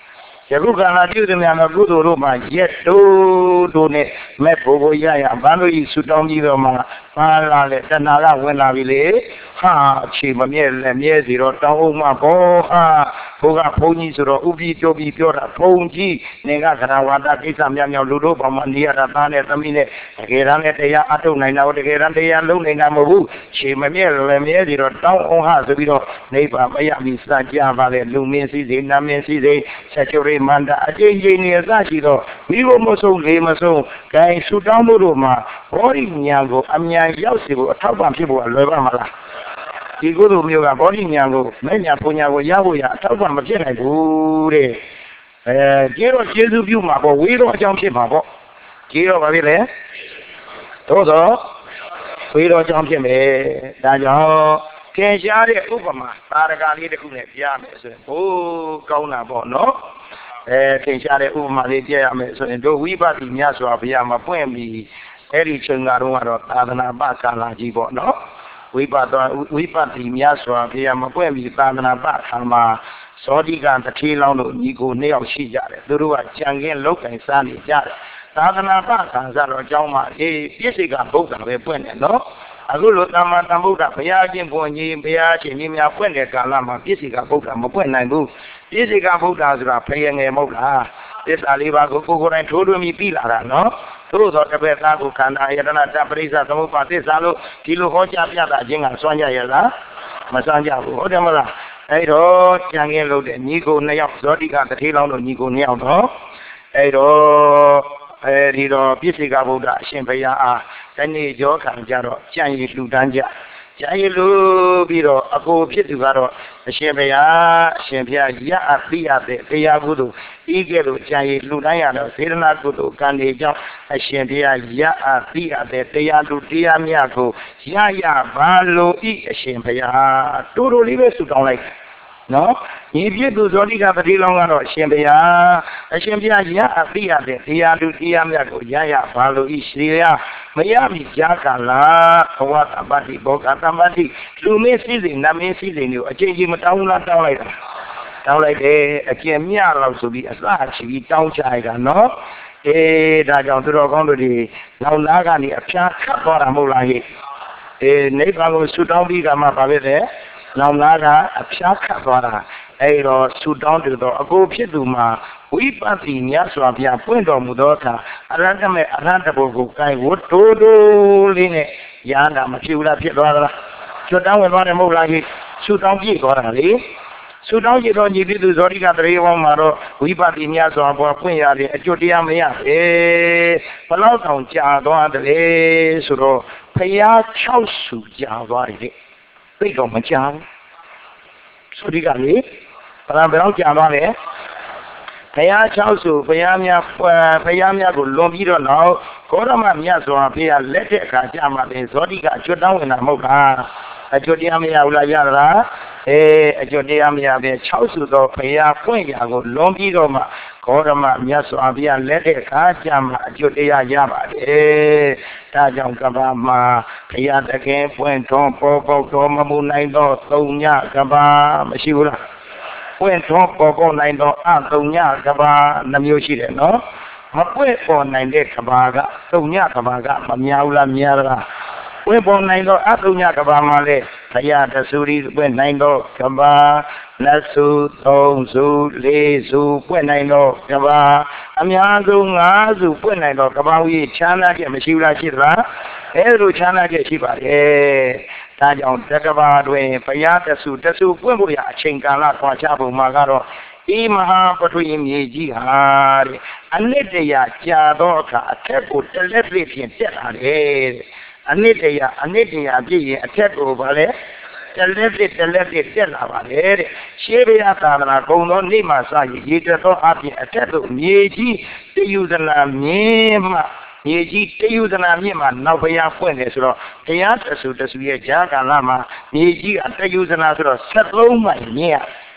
ယခုကံလာပြုသည်များသောကုသိုလ်တို့မှာရက်တိုးတိုးနဲ့မဲ့ဘိုးဘိုးရရဘာလို့ဤဆူတောင်းပြီးတော့မှပါလာလေတဏှာကဝင်လာပြီလေဟာအခြေမမြဲလည်းမြဲစီတော့တောင်းအောင်မှာပေါ့ဟာဘိုးကဘုန်းကြီးဆိုတော့ဥပိပြောပြီးပြောတာဘုန်းကြီးနေကကရဝါဒကိစ္စများများလူတို့ပေါ်မှာနေရတာသားနဲ့သမီးနဲ့တကယ်တမ်းလည်းတရားအထုတ်နိုင်တာတကယ်တမ်းတရားလုံးနိုင်တာမဟုတ်ဘူးခြေမမြဲလည်းမြဲစီတော့တောင်းအောင်ဟာဆိုပြီးတော့နိဗ္ဗာန်မရမီစကြပါလေလူမင်းစည်းစိမ်နာမင်းစည်းစိမ်ဆက်ချိုရိမန္တအကျဉ်းချင်းနေအစရှိတော့မိဖို့မဆုံးလေမဆုံးဂိုင်းဆူတောင်းမှုတို့မှာဘောဓိဉာဏ်ကိုအမြန်ရောက်စီဖို့အထောက်ပံ့ဖြစ်ဖို့လွယ်ပါမလားဒီကုသိုလ်မျိုးကဘောဓိဉာဏ်ကိုမဲ့ညာပညာကိုရဖို့ရအထောက်ပံ့မဖြစ်နိုင်ဘူးတဲ့အဲကျေတော့ကျေစုပြုမှာပေါ့ဝေးတော့အကြောင်းဖြစ်မှာပေါ့ကျေတော့ဘာဖြစ်လဲသို့သောဝေးတော့အကြောင်းဖြစ်မယ်ဒါကြောင့်ထင်ရှားတဲ့ဥပမာသာရကလေးတစ်ခုနဲ့ပြရမယ်ဆိုရင်ဟိုးကောင်းတာပေါ့နော်အဲထင်ရှားတဲ့ဥပမာလေးပြရမယ်ဆိုရင်တို့ဝိပဿနာမြတ်စွာဘုရားမှာပွင့်ပြီးအဲ့ဒီချိန်ကတော့ကတော့သာသနာ့ပကာလကြီးပေါ့နော်ဝိပဿနာဝိပဿနာမြတ်စွာဘုရားမှာပွင့်ပြီးသာသနာ့ပခါမှာဇောတိကတထေးလောင်းတို့ညီကိုနှစ်ယောက်ရှိကြတယ်သူတို့ကကြံကင်းလောက်ကင်စားနေကြတယ်သာသနာ့ပခါစားတော့အကြောင်းမှာအေးပြည့်စိကဗုဒ္ဓပဲပွင့်တယ်နော်အခုလိုသမ္မာသမ္ဗုဒ္ဓဘုရားချင်းဘုန်းကြီးဘုရားချင်းကြီးများပွင့်တဲ့ကာလမှာပြည့်စိကဗုဒ္ဓမပွင့်နိုင်ဘူးပြည့်စိကဗုဒ္ဓဆိုတာဖယငယ်မဟုတ်လားသစ္စာလေးပါးကိုကိုယ်ကိုယ်တိုင်ထိုးထွင်းပြီးပြီးလာတာနော်သို့သောတပည့်သားကိုခန္ဓာယတနာတပရိစ္ဆသမုပ္ပါသစ္စာလို့ဒီလိုဟောကြားပြတာအချင်းကစွန့်ကြရလားမစွန့်ကြဘူးဟုတ်တယ်မလားအဲ့တော့ကြံကင်းလို့တဲ့ညီကိုနှစ်ယောက်ဇောတိကတထေးလောင်းတို့ညီကိုနှစ်ယောက်တော့အဲ့တော့အဲဒီတော့ပြည့်စိကဗုဒ္ဓအရှင်ဘုရားအားတနေ့ကြောခံကြတော့ကြံရည်လှူဒန်းကြကြံရည်လူပြီးတော့အကိုဖြစ်သူကတော့အရှင်ဘုရားအရှင်ဘုရားရအပိယတဲ့တရားကုသိုလ်ဤကဲ့သို့ကြံရည်လှူဒန်းရတော့စေတနာကုသိုလ်ကံတွေကြောင့်အရှင်ဘုရားရအပိယတဲ့တရားလူတရားမြတ်ကိုရရပါလို့ဤအရှင်ဘုရားတိုးတိုးလေးပဲဆုတောင်းလိုက်နော်ညီပြည့်သူဇောတိကပတိလောင်းကတော့အရှင်ဘုရားအရှင်ဘုရားရအပိယတဲ့တရားလူတရားမြတ်ကိုရရပါလို့ဤရှိရမရမီကြားကလာဘဝတပ္ပတိဘောကတပ္ပတိလူမင်းစည်းစိမ်နမင်းစည်းစိမ်တွေကိုအချင်းချင်းမတောင်းလားတောင်းလိုက်တာတောင်းလိုက်တယ်အကျင့်မြလောက်ဆိုပြီးအစချီပြီးတောင်းချလိုက်တာနော်အေးဒါကြောင့်သူတော်ကောင်းတို့ဒီလောက်လားကနေအဖျားခတ်သွားတာမဟုတ်လားဟိအေးနိဗ္ဗာန်ကိုဆူတောင်းပြီးကမှဘာဖြစ်လဲလောင်လားကအဖျားခတ်သွားတာအဲ့တော့ဆူတောင်းတူတော့အကိုဖြစ်သူမှာဝိပဿနာမြတ်စွာဘုရားပွင့်တော်မူသောအခါအရဟတမေအရဟတဘုကိုကိုင်ဝတ်တိုးတိုးလေးနဲ့ရဟန္တာမဖြစ်ဘူးလားဖြစ်သွားသလားကျွတ်တောင်းဝင်သွားတယ်မဟုတ်လားဆူတောင်းပြည့်သွားတာလေဆူတောင်းကြတော့ညီပြည်သူဇောတိကတရေဝမှာတော့ဝိပဿနာမြတ်စွာဘုရားပွင့်ရတယ်အကျွတ်တရားမရပဲဘလောက်တောင်ကြာသွားတယ်ဆိုတော့ဖရာ၆ဆူကြာသွားတယ်သိတော့မကြောက်ဆိုဒီကလေဘယ်ဘယ်တော့ကြာသွားလဲဘုရား၆ဆူဘုရားများဘုရားများကိုလွန်ပြီးတော့နောက်ဂေါရမမြတ်စွာဘုရားလက်တဲ့အခါကြာမှပဲဇောတိကအကျွတ်တောင်းဝင်တာမဟုတ်လားအကျွတ်တရားမရဘူးလားရလားအေးအကျွတ်တရားမရပဲ၆ဆူသောဘုရားပွင့်ရာကိုလွန်ပြီးတော့မှဂေါရမမြတ်စွာဘုရားလက်တဲ့အခါကြာမှအကျွတ်တရားရပါတယ်ဒါကြောင့်ကဘာမှာဘုရားတကယ်ပွင့်တော်ပေါ်ပေါက်တော်မမူနိုင်သောသုံးညကဘာမရှိဘူးလားပွင့်တော်ပေါ်ပေါက်နိုင်သောအသုံးညကဘာနှမျိုးရှိတယ်နော်မပွင့်ပေါ်နိုင်တဲ့ကဘာကသုံးညကဘာကမများဘူးလားများလားပွင့်ပေါ်နိုင်သောအသုံးညကဘာမှာလေဘုရားတဆူရီပွင့်နိုင်သောကဘာနှစ်စုသုံးစုလေးစုပွင့်နိုင်သောကဘာအများဆုံးငါးစုပွင့်နိုင်သောကဘာဝကြီးချမ်းသာချက်မရှိဘူးလားရှိသလားအဲလိုချမ်းသာချက်ရှိပါတယ်ဒါကြောင့်တက္ကဘာတွင်ဘုရားတဆူတဆူပွင့်ဖို့ရအချိန်ကာလခွာချပုံမှာကတော့ဤမဟာပထဝီမြေကြီးဟာတဲ့အနှစ်တရာကြာသောအခါအထက်ကိုတလက်ပြည့်ဖြင့်တက်လာတယ်အနှစ်တရာအနှစ်တရာပြည့်ရင်အထက်ကိုဗာလဲတလက်ပြည့်တလက်ပြည့်တက်လာပါလေတဲ့ရှေးဘုရားသာသနာဂုံသောနေ့မှစရည်ရည်တက်သောအပြင်အထက်သို့မြေကြီးတယူဇနာမြင်းမှမြေကြီးတယူဇနာမြင့်မှာနောက်ဘုရားဖွင့်တယ်ဆိုတော့တရားတဆူတဆူရဲ့ဈာကာလမှာမြေကြီးအတယူဇနာဆိုတော့ဆက်သုံးမိုင်မြင့်ရဘ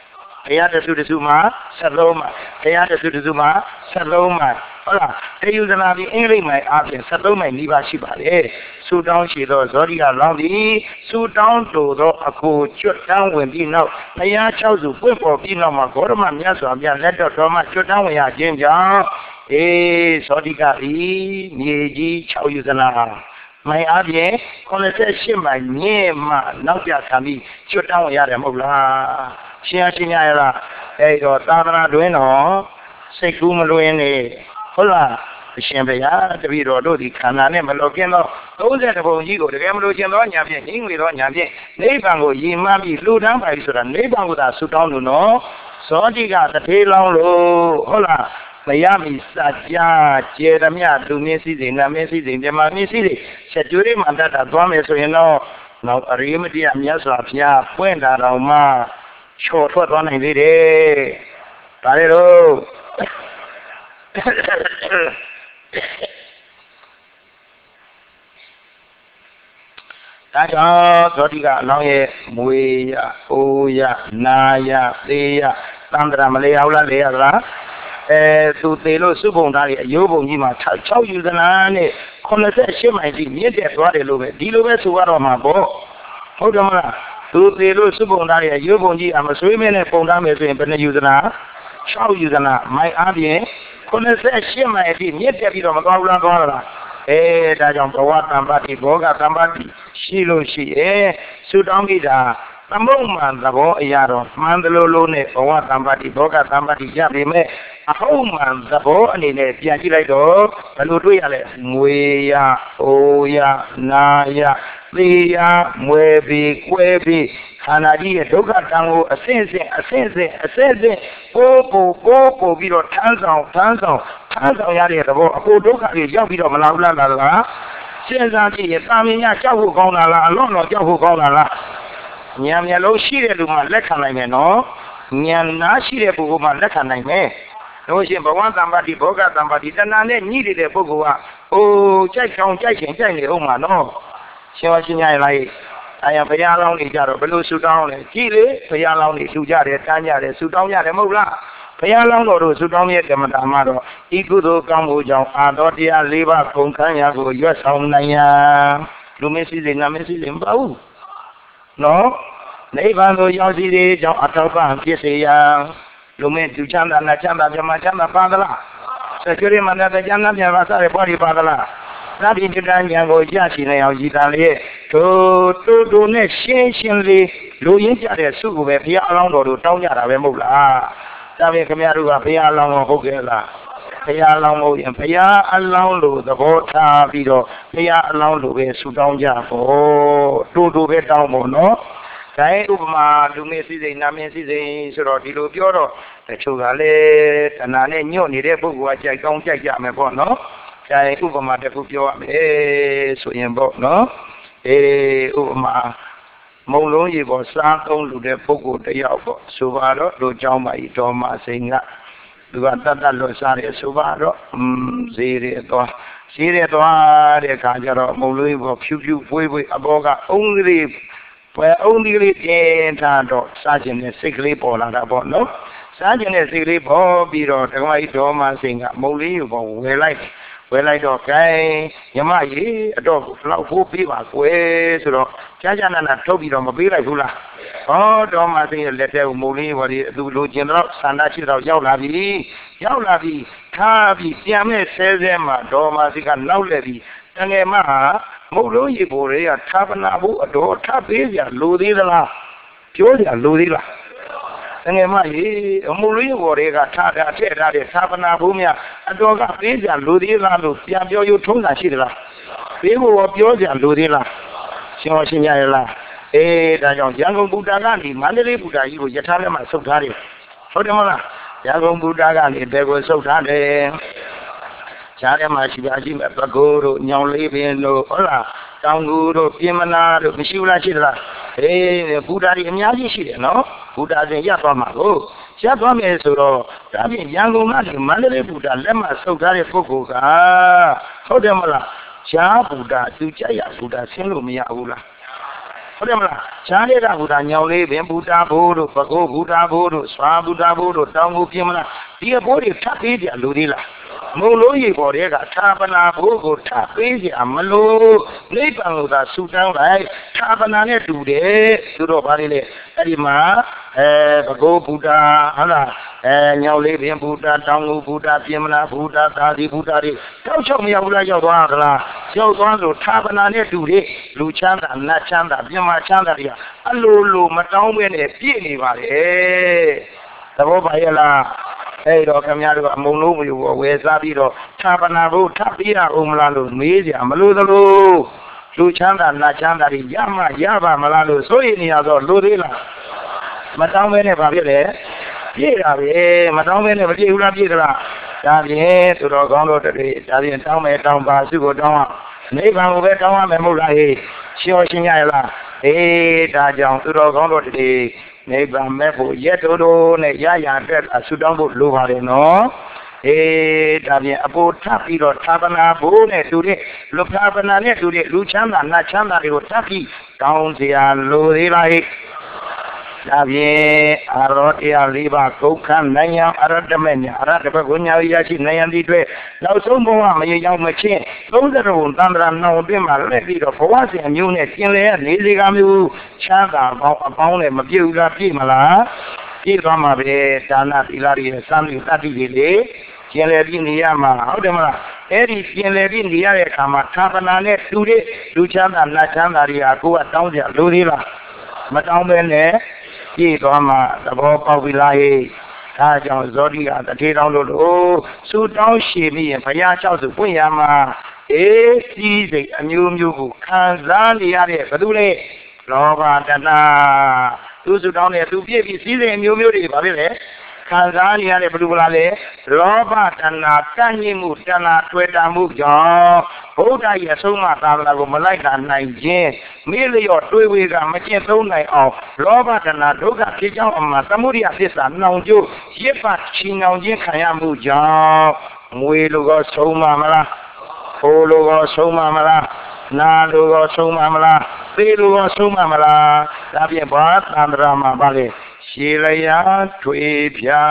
တရားတစ်စုတစ်စုမှာဆက်လုံးမှာတရားတစ်စုတစ်စုမှာဆက်လုံးမှာဟုတ်လားတေယုဇနာပြီးအင်္ဂလိပ်မှာအားဖြင့်ဆက်လုံးမိုင်နီးပါးရှိပါတယ်စူတောင်းရှိသောဇောတိကလောင်းသည်စူတောင်းတိုသောအကိုကျွတ်တန်းဝင်ပြီးနောက်ဘုရား၆စုပွင့်ပေါ်ပြီးနောက်မှာဂေါရမမြတ်စွာဘုရားလက်တော်တော်မှကျွတ်တန်းဝင်ရခြင်းကြောင့်အေးဇောတိကဤမြေကြီး၆ယူဇနာမိုင်အားဖြင့်ခုနှစ်ဆယ့်ရှစ်မိုင်မြင့်မှနောက်ပြခံပြီးကျွတ်တန်းဝင်ရတယ်မဟုတ်လားရှင်းရှင်းရလားအဲ့တော့သာသနာတွင်တော့စိတ်ကူးမလွင်နေဟုတ်လားအရှင်ဘုရားတပည့်တော်တို့ဒီခန္ဓာနဲ့မလောကင်းသောသုံးဆယ်တပုံကြီးကိုတကယ်မလို့ခြင်းသောညာဖြင့်ငြိမ့်ဝေသောညာဖြင့်နိဗ္ဗာန်ကိုရည်မှန်းပြီးလှူဒန်းပါပြီဆိုတာနိဗ္ဗာန်ကိုသာဆုတောင်းလို့နော်ဇောတိကတထေးလောင်းလို့ဟုတ်လားမရမီစကြကျေရမြလူမင်းစည်းစိမ်နာမင်းစည်းစိမ်ဓမ္မမင်းစည်းစိမ်ချက်ကျွေးမှတတ်တာသွားမယ်ဆိုရင်တော့နောက်အရိမတိယမြတ်စွာဘုရားပွင့်တာတော်မှချော်ထွက်သွားနိုင်သေးတယ်ဒါလေတော့ဒါကြောင့်ဇောတိကအလောင်းရဲ့မွေရအိုးရနာရသေးရတန္တရာမလေးအောင်လားလေရသလားအဲသူသေးလို့စုပုံသားတွေအယိုးပုံကြီးမှာ၆ယူဇနာနဲ့ခုနှစ်ဆယ့်ရှစ်မိုင်ကြီးမြင့်တက်သွားတယ်လို့ပဲဒီလိုပဲဆိုရတော့မှာပေါ့ဟုတ်တယ်မလားသူသေးလို့စုပုံသားတွေအယိုးပုံကြီးအမဆွေးမင်းနဲ့ပုံသားမယ်ဆိုရင်ဘယ်နှယူဇနာ၆ယူဇနာမိုင်အားဖြင့်ခုနှစ်ဆယ့်ရှစ်မိုင်အထိမြင့်တက်ပြီးတော့မသွားဘူးလားသွားလားအဲဒါကြောင့်ဘဝတံပါတိဘောဂတံပါတိရှိလို့ရှိရဲ့သုတောင်းကြတာသမုံမှန်သဘောအရာတော့မှန်တယ်လို့လို့နဲ့ဘဝတံပါတိဘောဂတံပါတိရပေမဲ့အဟုတ်မှန်သဘောအနေနဲ့ပြန်ကြည့်လိုက်တော့ဘယ်လိုတွေ့ရလဲငွေရအိုရနာရသေရမွဲပြီးကွဲပြီးခန္ဓာကြီးရဲ့ဒုက္ခတန်ကိုအစဉ်စဉ်အစဉ်စဉ်အစဉ်စဉ်ပိုးပိုးပိုးပိုးပြီးတော့ထမ်းဆောင်ထမ်းဆောင်ထမ်းဆောင်ရတဲ့သဘောအကိုဒုက္ခတွေရောက်ပြီးတော့မလာဘူးလားလားလားစဉ်းစားကြည့်ရင်တာမင်ညကြောက်ဖို့ကောင်းတာလားအလွန်တော့ကြောက်ဖို့ကောင်းတာလားဉာဏ်မျက်လုံးရှိတဲ့လူမှလက်ခံနိုင်မယ်နော်ဉာဏ်နာရှိတဲ့ပုဂ္ဂိုလ်မှလက်ခံနိုင်မယ်လို့ရှိရင်ဘဝတံပါတိဘောဂတံပါတိတဏှာနဲ့ညှိနေတဲ့ပုဂ္ဂိုလ်ကအိုးကြိုက်ဆောင်ကြိုက်ရှင်ကြိုက်နေအောင်မှာနော်ရှင်ဝရှင်ညရလိုက်အဲဘုရားလောင်းနေကြတော့ဘယ်လိုဆူတောင်းလဲကြည်လေဘုရားလောင်းနေဆူကြတယ်တန်းကြတယ်ဆူတောင်းကြတယ်မဟုတ်လားဘုရားလောင်းတော်တို့ဆူတောင်းရဲ့ကမ္မတာမှာတော့ဤကုသိုလ်ကောင်းမှုကြောင့်အာတော်တရား၄ပါးကုန်ခန်းရာကိုရွတ်ဆောင်နိုင်ရန်လူမင်းစည်းစိမ်နာမင်းစည်းစိမ်မပါဘူးနော်နိဗ္ဗာန်ကိုရောက်စီတဲ့ကြောင့်အထောက်ပံ့ဖြစ်စေရန်လူမင်းသူချမ်းသာနာချမ်းသာပြမချမ်းသာပါသလားဆက်ကြရမနဲ့ချမ်းသာပြပါစားရပေါ်ဒီပါသလားနာတိတ္တဉာဏ်ကိုရရှိနေအောင်ရည်တန်လေးတို့တို့တို့နဲ့ရှင်းရှင်းလေးလူရင်းကြတဲ့စုကိုပဲဘုရားအလောင်းတော်တို့တောင်းကြတာပဲမဟုတ်လားဒါပေမဲ့ခင်ဗျားတို့ကဘုရားအလောင်းကိုဟုတ်ကဲ့လားဘုရားအလောင်းကိုရင်ဘုရားအလောင်းလို့သဘောထားပြီးတော့ဘုရားအလောင်းလို့ပဲဆုတောင်းကြဖို့တို့တို့ပဲတောင်းဖို့နော်ဒါဥပမာလူမင်းစည်းစိမ်နာမင်းစည်းစိမ်ဆိုတော့ဒီလိုပြောတော့တချို့ကလည်းတဏှာနဲ့ညှို့နေတဲ့ပုဂ္ဂိုလ်ကကြိုက်ကောင်းကြိုက်ကြမယ်ပေါ့နော်ဒါဥပမာတစ်ခုပြောရမယ်ဆိုရင်ပေါ့နော်အေးဥပမာမုံလုံးရေပေါ်စားသုံးလူတဲ့ပုဂ္ဂိုလ်တယောက်ပေါ့ဆိုပါတော့လူเจ้าမကြီးတော်မစိန်ကသူကတတ်တတ်လွတ်စားတယ်ဆိုပါတော့อืมဈေးရတော့ဈေးရသွားတဲ့ခါကျတော့မုံလုံးရေပေါ်ဖြူဖြူဖွေးဖွေးအဘောကအုံးကလေးပွဲအုံးကလေးတင်ထားတော့စားခြင်းနဲ့စိတ်ကလေးပေါ်လာတာပေါ့နော်စားခြင်းနဲ့စိတ်ကလေးပေါ်ပြီးတော့ဓမ္မကြီးတော်မစိန်ကမုံလေးရေပေါ်ဝယ်လိုက်ဝယ်လိုက်တော့ခိုင်းညမကြီးအတော့လောက်ဖိုးပေးပါကွယ်ဆိုတော့ကြာကြာနာနာထုတ်ပြီးတော့မပေးလိုက်ဘူးလားဟောတော်မသိရလက်ထဲကိုမုံလေးဟောဒီသူလိုချင်တော့ဆန္ဒရှိတော့ရောက်လာပြီရောက်လာပြီထားပြီးပြန်မဲ့ဆဲဆဲမှာတော်မသိကနောက်လက်ပြီးတငယ်မဟာမုံလုံးရေပေါ်တွေကသာပနာဖို့အတော်ထပ်ပေးကြလိုသေးသလားပြောကြလိုသေးလားတငယ်မကြီးအမှုလေးဘော်တွေကထားတာထည့်ထားတဲ့သာပနာဘုများအတော်ကပေးကြလူသေးလားလို့ပြန်ပြောရုံထုံးတာရှိသလားပေးဖို့ပြောကြလူသေးလားရှင်တော်ရှင်ရရလားအေးဒါကြောင့်ရန်ကုန်ဗုဒ္ဓကနေမန္တလေးဗုဒ္ဓကြီးကိုယထာလက်မှာဆုတ်ထားတယ်ဟုတ်တယ်မလားရန်ကုန်ဗုဒ္ဓကနေဘယ်ကိုဆုတ်ထားတယ်ဈာထဲမှာရှိပါရှိမဲ့ပကိုးတို့ညောင်လေးပင်တို့ဟုတ်လားတောင်ကူတို့ပြင်မနာတို့မရှိဘူးလားရှိသလားအေးဗုဒ္ဓကြီးအများကြီးရှိတယ်နော်ဗုဒ္ဓရှင်ရသွားမှာကိုရသွားမယ်ဆိုတော့ဒါပြင်ရန်ကုန်ကနေမန္တလေးဗုဒ္ဓလက်မှဆုတ်ထားတဲ့ပုဂ္ဂိုလ်ကဟုတ်တယ်မလားရှားဗုဒ္ဓသူကြိုက်ရဗုဒ္ဓဆင်းလို့မရဘူးလားဟဟုတ်တယ်မလားရှားတဲ့ကဘုရားညောင်လေးပင်ဘုရားဘိုးတို့ပကောဘုရားဘိုးတို့စွာဘုရားဘိုးတို့တောင်းကိုပြင်းမလားဒီအဘိုးတွေထပ်ပေးကြလူသေးလားမုံလုံးရေပေါ်တဲ့ကသာပနာဘိုးကိုထပ်ပေးကြမလို့နိဗ္ဗာန်ကိုသာဆူတောင်းလိုက်သာပနာနဲ့တူတယ်သူတို့ဘာလဲလေအဲ့ဒီမှာအဲပကောဘုရားဟုတ်လားအဲညောင်လေးပင်ဘုရားတောင်းကိုဘုရားပြင်းမလားဘုရားသာဒီဘုရားတွေတောက်ချောက်မရောက်ဘူးလားရောက်သွားသလားရောက်သွားလို့သာပနာနဲ့တူတယ်လူချမ်းသာနတ်ချမ်းသာပြင်းမချမ်းသာတွေကအလိုလိုမတောင်းဘဲနဲ့ပြည့်နေပါလေသဘောပါရဲ့လားအဲ့တော့ခင်ဗျားတို့ကအမုံလုံးမျိုးဝယ်စားပြီးတော့သာပနာဘုထပ်ပြီးရအောင်မလားလို့မေးကြမလို့သလိုလူချမ်းသာနတ်ချမ်းသာတွေရမှရပါမလားလို့ဆိုရင်နေရတော့လူသေးလားမတောင်းဘဲနဲ့ဘာဖြစ်လဲပြည့်တာပဲမတောင်းဘဲနဲ့မပြည့်ဘူးလားပြည့်သလားဒါဖြင့်သူတော်ကောင်းတို့တွေဒါဖြင့်တောင်းမယ်တောင်းပါစုကိုတောင်းအောင်နိဗ္ဗာန်ကိုပဲတောင်းရမယ်မဟုတ်လားဟေးရှင်းရှင်းရလားအေးဒါကြောင့်သူတော်ကောင်းတို့တွေနိဗ္ဗာန်မဲ့ဖို့ရက်တိုးတိုးနဲ့ရရအတွက်အဆုတောင်းဖို့လိုပါတယ်နော်အေးဒါဖြင့်အပေါ်ထပ်ပြီးတော့သာပနာဘိုးနဲ့တူတဲ့လူသာပနာနဲ့တူတဲ့လူချမ်းသာနတ်ချမ်းသာတွေကိုထပ်ပြီးတောင်းစရာလိုသေးလားဟဲ့ဒါဖြင့်အာရောတရားလေးပါကုက္ခနိုင်ရန်အရတ္တမေညာအရတ္တဘကိုညာရရှိနိုင်ရန်ဒီအတွက်နောက်ဆုံးဘဝမရေရောက်မချင်းသုံးဆယ်ဘုံတန္တရာနောင်အတွင်းမှာလက်ပြီးတော့ဘဝစဉ်အမျိုးနဲ့ကျင်လည်နေစေကမျိုးချမ်းသာပေါင်းအပေါင်းနဲ့မပြည့်ဘူးလားပြည့်မလားပြည့်သွားမှာပဲဒါနသီလတွေစမ်းပြီးတတ်တည်တွေလေကျင်လည်ပြီးနေရမှာဟုတ်တယ်မလားအဲ့ဒီကျင်လည်ပြီးနေရတဲ့အခါမှာသာပနာနဲ့တူတဲ့လူချမ်းသာနတ်ချမ်းသာတွေကကိုယ်ကတောင်းကြလိုသေးလားမတောင်းပဲနဲ့ပြည့်သွားမှာသဘောပေါက်ပြီလားဟေးဒါကြောင့်ဇောတိကတထေတောင်းလို့လို့စူတောင်းရှည်ပြီးရင်ဘုရားလျှောက်စုပွင့်ရမှာအေးစီးစိတ်အမျိုးမျိုးကိုခံစားနေရတဲ့ဘယ်သူလဲလောဘတဏှာသူစူတောင်းနေသူပြည့်ပြီးစီးစိတ်အမျိုးမျိုးတွေဘာဖြစ်လဲခံစားနေရတဲ့ဘယ်သူလားလဲလောဘတဏှာကန့်ညှိမှုတဏှာတွေ့တာမှုကြောင့်ဘုရားရဲ့အဆုံးအမသာသနာကိုမလိုက်တာနိုင်ခြင်းမိလျော့တွေးဝေကမကျင့်သုံးနိုင်အောင်လောဘတဏှာဒုက္ခဖြစ်ကြောင်းအမှသမုဒိယသစ္စာနှောင်ကျိုးရစ်ပတ်ချီနှောင်ခြင်းခံရမှုကြောင့်ငွေလိုကဆုံးမမလားခိုးလိုကဆုံးမမလားနာလိုကဆုံးမမလားသေလိုကဆုံးမမလားဒါဖြင့်ဘာသန္တရာမှာပါလေရှည်လျာထွေဖြာ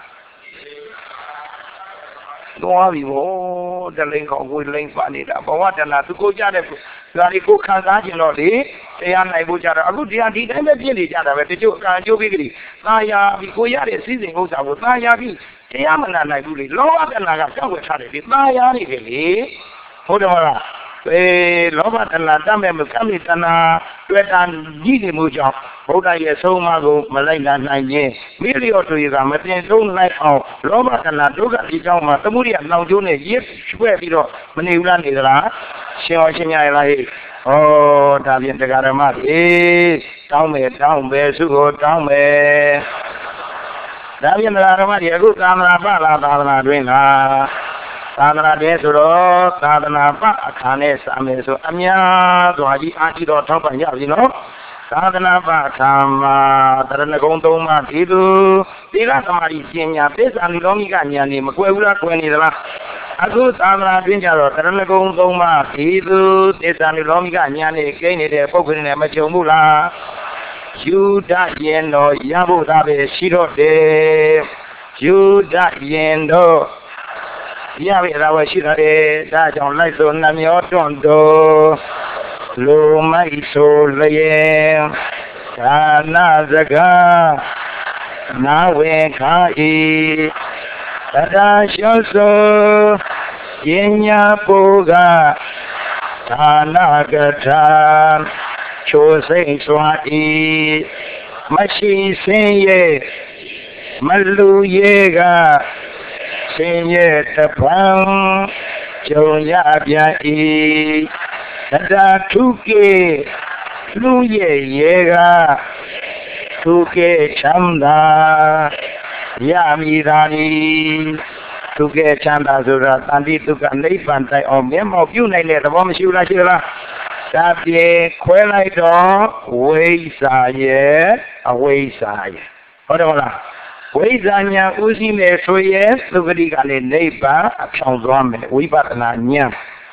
သွားပြီဗောတလိန်ကောင်ကိုလိန်ပါနေတာဘဝတဏှာသူကိုကြတဲ့ဒါတွေကိုခံစားခြင်းတော့လေတရားနိုင်ဖို့ကြတော့အခုတရားဒီတိုင်းပဲပြည့်နေကြတာပဲတချို့အကံအကျိုးပြီးကြည်သာယာပြီးကိုရတဲ့စီစဉ်ဥစ္စာကိုသာယာပြီးတရားမနာနိုင်ဘူးလေလောဘတဏှာကကြောက်ဝယ်ထားတယ်လေသာယာနေတယ်လေဟုတ်တယ်မလားအေးလောဘတဏှာတတ်မဲ့မကမ်းမီတဏှာတွေ့တာကြီးနေမှုကြောင့်ဘုရားရဲ့ဆုံးမကိုမလိုက်လာနိုင်ခြင်းမိလျော့တွေကမတင်ဆုံးနိုင်အောင်လောဘတဏှာဒုက္ခဒီကြောင့်မှာသမုဒိယနှောင်ကျိုးနဲ့ရစ်ရွှဲပြီးတော့မနေဘူးလားနေသလားရှင်းအောင်ရှင်းရလားဟဲ့ဩဒါဖြင့်တရားဓမ္မအေးတောင်းမယ်တောင်းမယ်စုကိုတောင်းမယ်ဒါဖြင့်တရားဓမ္မတွေအခုသာသနာပလားသာသနာတွင်လားသာသနာတည်းဆိုတော့သာသနာပအခါနဲ့စာမယ်ဆိုအများစွာကြီးအားကြီးတော့ထောက်ပံ့ရပြီနော်သာသနာပအခါမှာတရဏဂုံသုံးပါးဒီသူသီလသမာဓိပညာသစ္စာနိလောမိကဉာဏ်နေမကွယ်ဘူးလားကွယ်နေသလားအခုသာသနာတွင်ကြတော့တရဏဂုံသုံးပါးဒီသူသစ္စာနိလောမိကဉာဏ်နေကိန်းနေတဲ့ပုဂ္ဂိုလ်နဲ့မကြုံဘူးလားယူဒရင်တော့ရဖို့သာပဲရှိတော့တယ်ယူဒရင်တော့ရပြီလားဝရှိတယ်ဒါကြောင့်လိုက်ဆိုနှမျောတွန့်တော်လူမိုက်ဆိုလျင်ဒါနာစကားနာဝေခာဤတရားလျှောဆိုပညာပုကဒါနာကထာချိုစိတ်စွာဤမရှိစင်းရဲ့မလူရဲ့ကဆင်းရဲတပံကြုံရပြန်ဤတရားထုကေလူရဲ့ရေကထုကေချမ်းသာရမည်သာနီထုကေချမ်းသာဆိုတာတန်တိဒုက္ခနိဗ္ဗာန်တိုင်အောင်မျက်မှောက်ပြုနိုင်တဲ့သဘောမရှိဘူးလားရှိသလားဒါပြေခွဲလိုက်တော့ဝိဇ္ဇာရဲ့အဝိဇ္ဇာရဲ့ဟုတ်တယ်မလားဝိဇ္ဇာညာဥသိမဲ့ဆိုရဲသုဂတိကလည်းနိဗ္ဗာန်အဖြောင်းသွားမယ်ဝိပဿနာဉာဏ်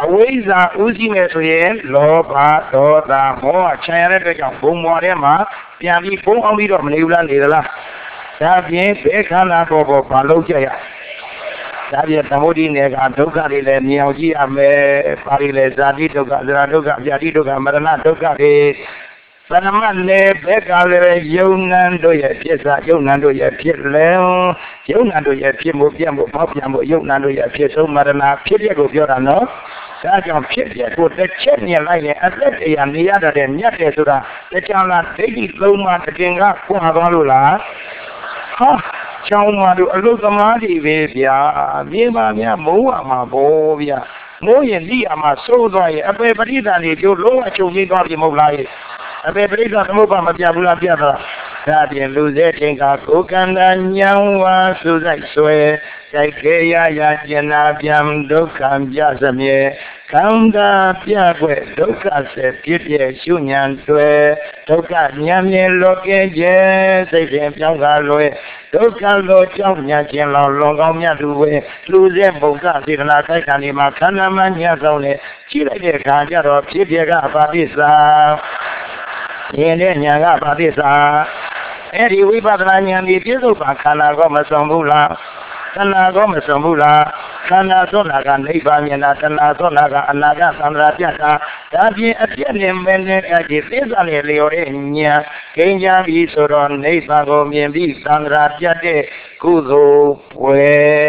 အဝိဇ္ဇာဥရှိမယ်ဆိုရင်လောဘဒေါသမောဟခြံရတဲ့အတွက်ကြောင့်ဘုံမော်ထဲမှာပြန်ပြီးဘုံအောင်ပြီးတော့မနေဘူးလားနေသလားဒါပြင်ဘယ်ခန္ဓာပေါ်ပေါ်ဘာလို့ကြရဒါပြင်သမုဒိနယ်ကဒုက္ခတွေလည်းမြင်အောင်ကြည့်ရမယ်ပါဠိလည်းဇာတိဒုက္ခဇရာဒုက္ခဗျာတိဒုက္ခမရဏဒုက္ခတွေပရမတ်လည်းဘက်ကလည်းယုံနံတို့ရဲ့ဖြစ်စာယုံနံတို့ရဲ့ဖြစ်လဲယုံနံတို့ရဲ့ဖြစ်မှုပြတ်မှုပေါက်ပြန်မှုယုံနံတို့ရဲ့ဖြစ်ဆုံးမရဏဖြစ်ရက်ကိုပြောတာနော်ဒါကြောင့်ဖြစ်ရက်ကိုတစ်ချက်မြင်လိုက်ရင်အသက်တရားနေရတဲ့မြတ်တယ်ဆိုတာတခြားလားဒိဋ္ဌိသုံးပါးတခင်ကပွားသွားလို့လားဟာချောင်းမတို့အလုသမားတွေပဲဗျာမြေပါများမုန်းရမှာပေါ့ဗျာမိုးရင်လိရမှာစိုးသွားရင်အပေပရိသတ်တွေကျိုးလုံးဝချုပ်ငိမ့်သွားပြီမဟုတ်လားအပေပရိသတ်သမုပ္ပါမပြဘူးလားပြတာဒါပြင်လူစေချင်းကကိုကန္တာညံဝါစုဆိုင်ဆွဲကြိုက်ခေရရာကျင်နာပြန်ဒုက္ခပြစမြဲခန္ဓာပြွက်ဒုက္ခဆက်ပြည့်ပြည့်ရှုညံတွေဒုက္ခညံမြင်လောကဲကျဲစိတ်ဖြင့်ပြောင်းကားလွယ်ဒုက္ခလိုကြောင့်ညာခြင်းလောလွန်ကောင်းမြတ်သူဝဲလူစေဘုံကစေတနာခိုက်ခံဒီမှာခန္ဓာမညံဆောင်လေကြည့်လိုက်တဲ့အခါကျတော့ဖြစ်ပြကပါဠိစာရင်တဲ့ညာကပါဠိစာအဲ့ဒီဝိပဿနာဉာဏ်ဒီပြည့်စုံပါခန္ဓာကောမဆုံးဘူးလားခန္ဓာကောမဆုံးဘူးလားခန္ဓာသောနာကနိဗ္ဗာန်မြင်တာတဏှာသောနာကအနာဂတ်သံဃာပြတ်တာဒါပြင်အပြည့်နဲ့မင်းနဲ့အဲ့ဒီသိစ္စာနဲ့လျော်တဲ့ဉာဏ်ဂိမ်းချမ်းပြီးဆိုတော့နိဗ္ဗာန်ကိုမြင်ပြီးသံဃာပြတ်တဲ့ကုသိုလ်ပွဲ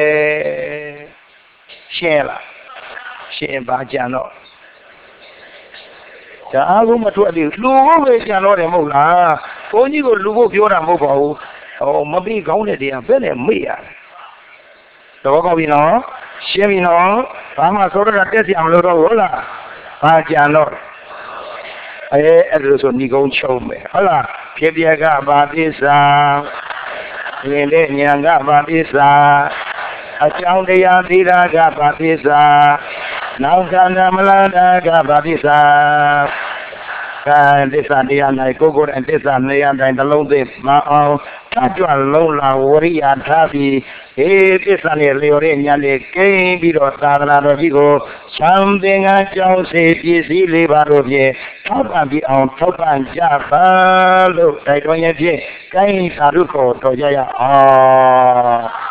ရှင်းလားရှင်းပါကြတော့ဒါအားကိုမထွက်သေးဘူးလူဖို့ပဲကြံတော့တယ်မဟုတ်လားဘုန်းကြီးကိုလူဖို့ပြောတာမဟုတ်ပါဘူးဟောမပြီးကောင်းတဲ့တရားဘယ်နဲ့မေ့ရတော့ကောက်ပြီနော်ရှင်းပြီနော်ဘာမှဆိုတော့တက်စီအောင်လို့တော့ဟုတ်လားဘာကြံတော့အဲအဲ့လိုဆိုညီကုန်းချုံမယ်ဟုတ်လားဖြစ်ပြကဘာသစ္စာရင်တဲ့ဉာဏ်ကဘာသစ္စာအကြောင်းတရားသီရာကဘာသစ္စာနောက်ခန္ဓာမလာတာကဘာသစ္စာကံသစ္စာတရား၌ကိုယ်ကိုယ်တိုင်သစ္စာနေရာတိုင်းတစ်လုံးသိမအောင်ထကြွလုံးလာဝရိယထားပြီးဟေးသစ္စာနဲ့လျော်တဲ့ဉာဏ်လေးကိန်းပြီးတော့သာသနာတော်ကြီးကိုသံသင်္ကန်းကြောင်းစေပစ္စည်းလေးပါတို့ဖြင့်ထောက်ပံ့ပြီးအောင်ထောက်ပံ့ကြပါလို့တိုက်တွန်းရဖြင့်ကိန်းသာဓုခေါ်တော်ကြရအောင်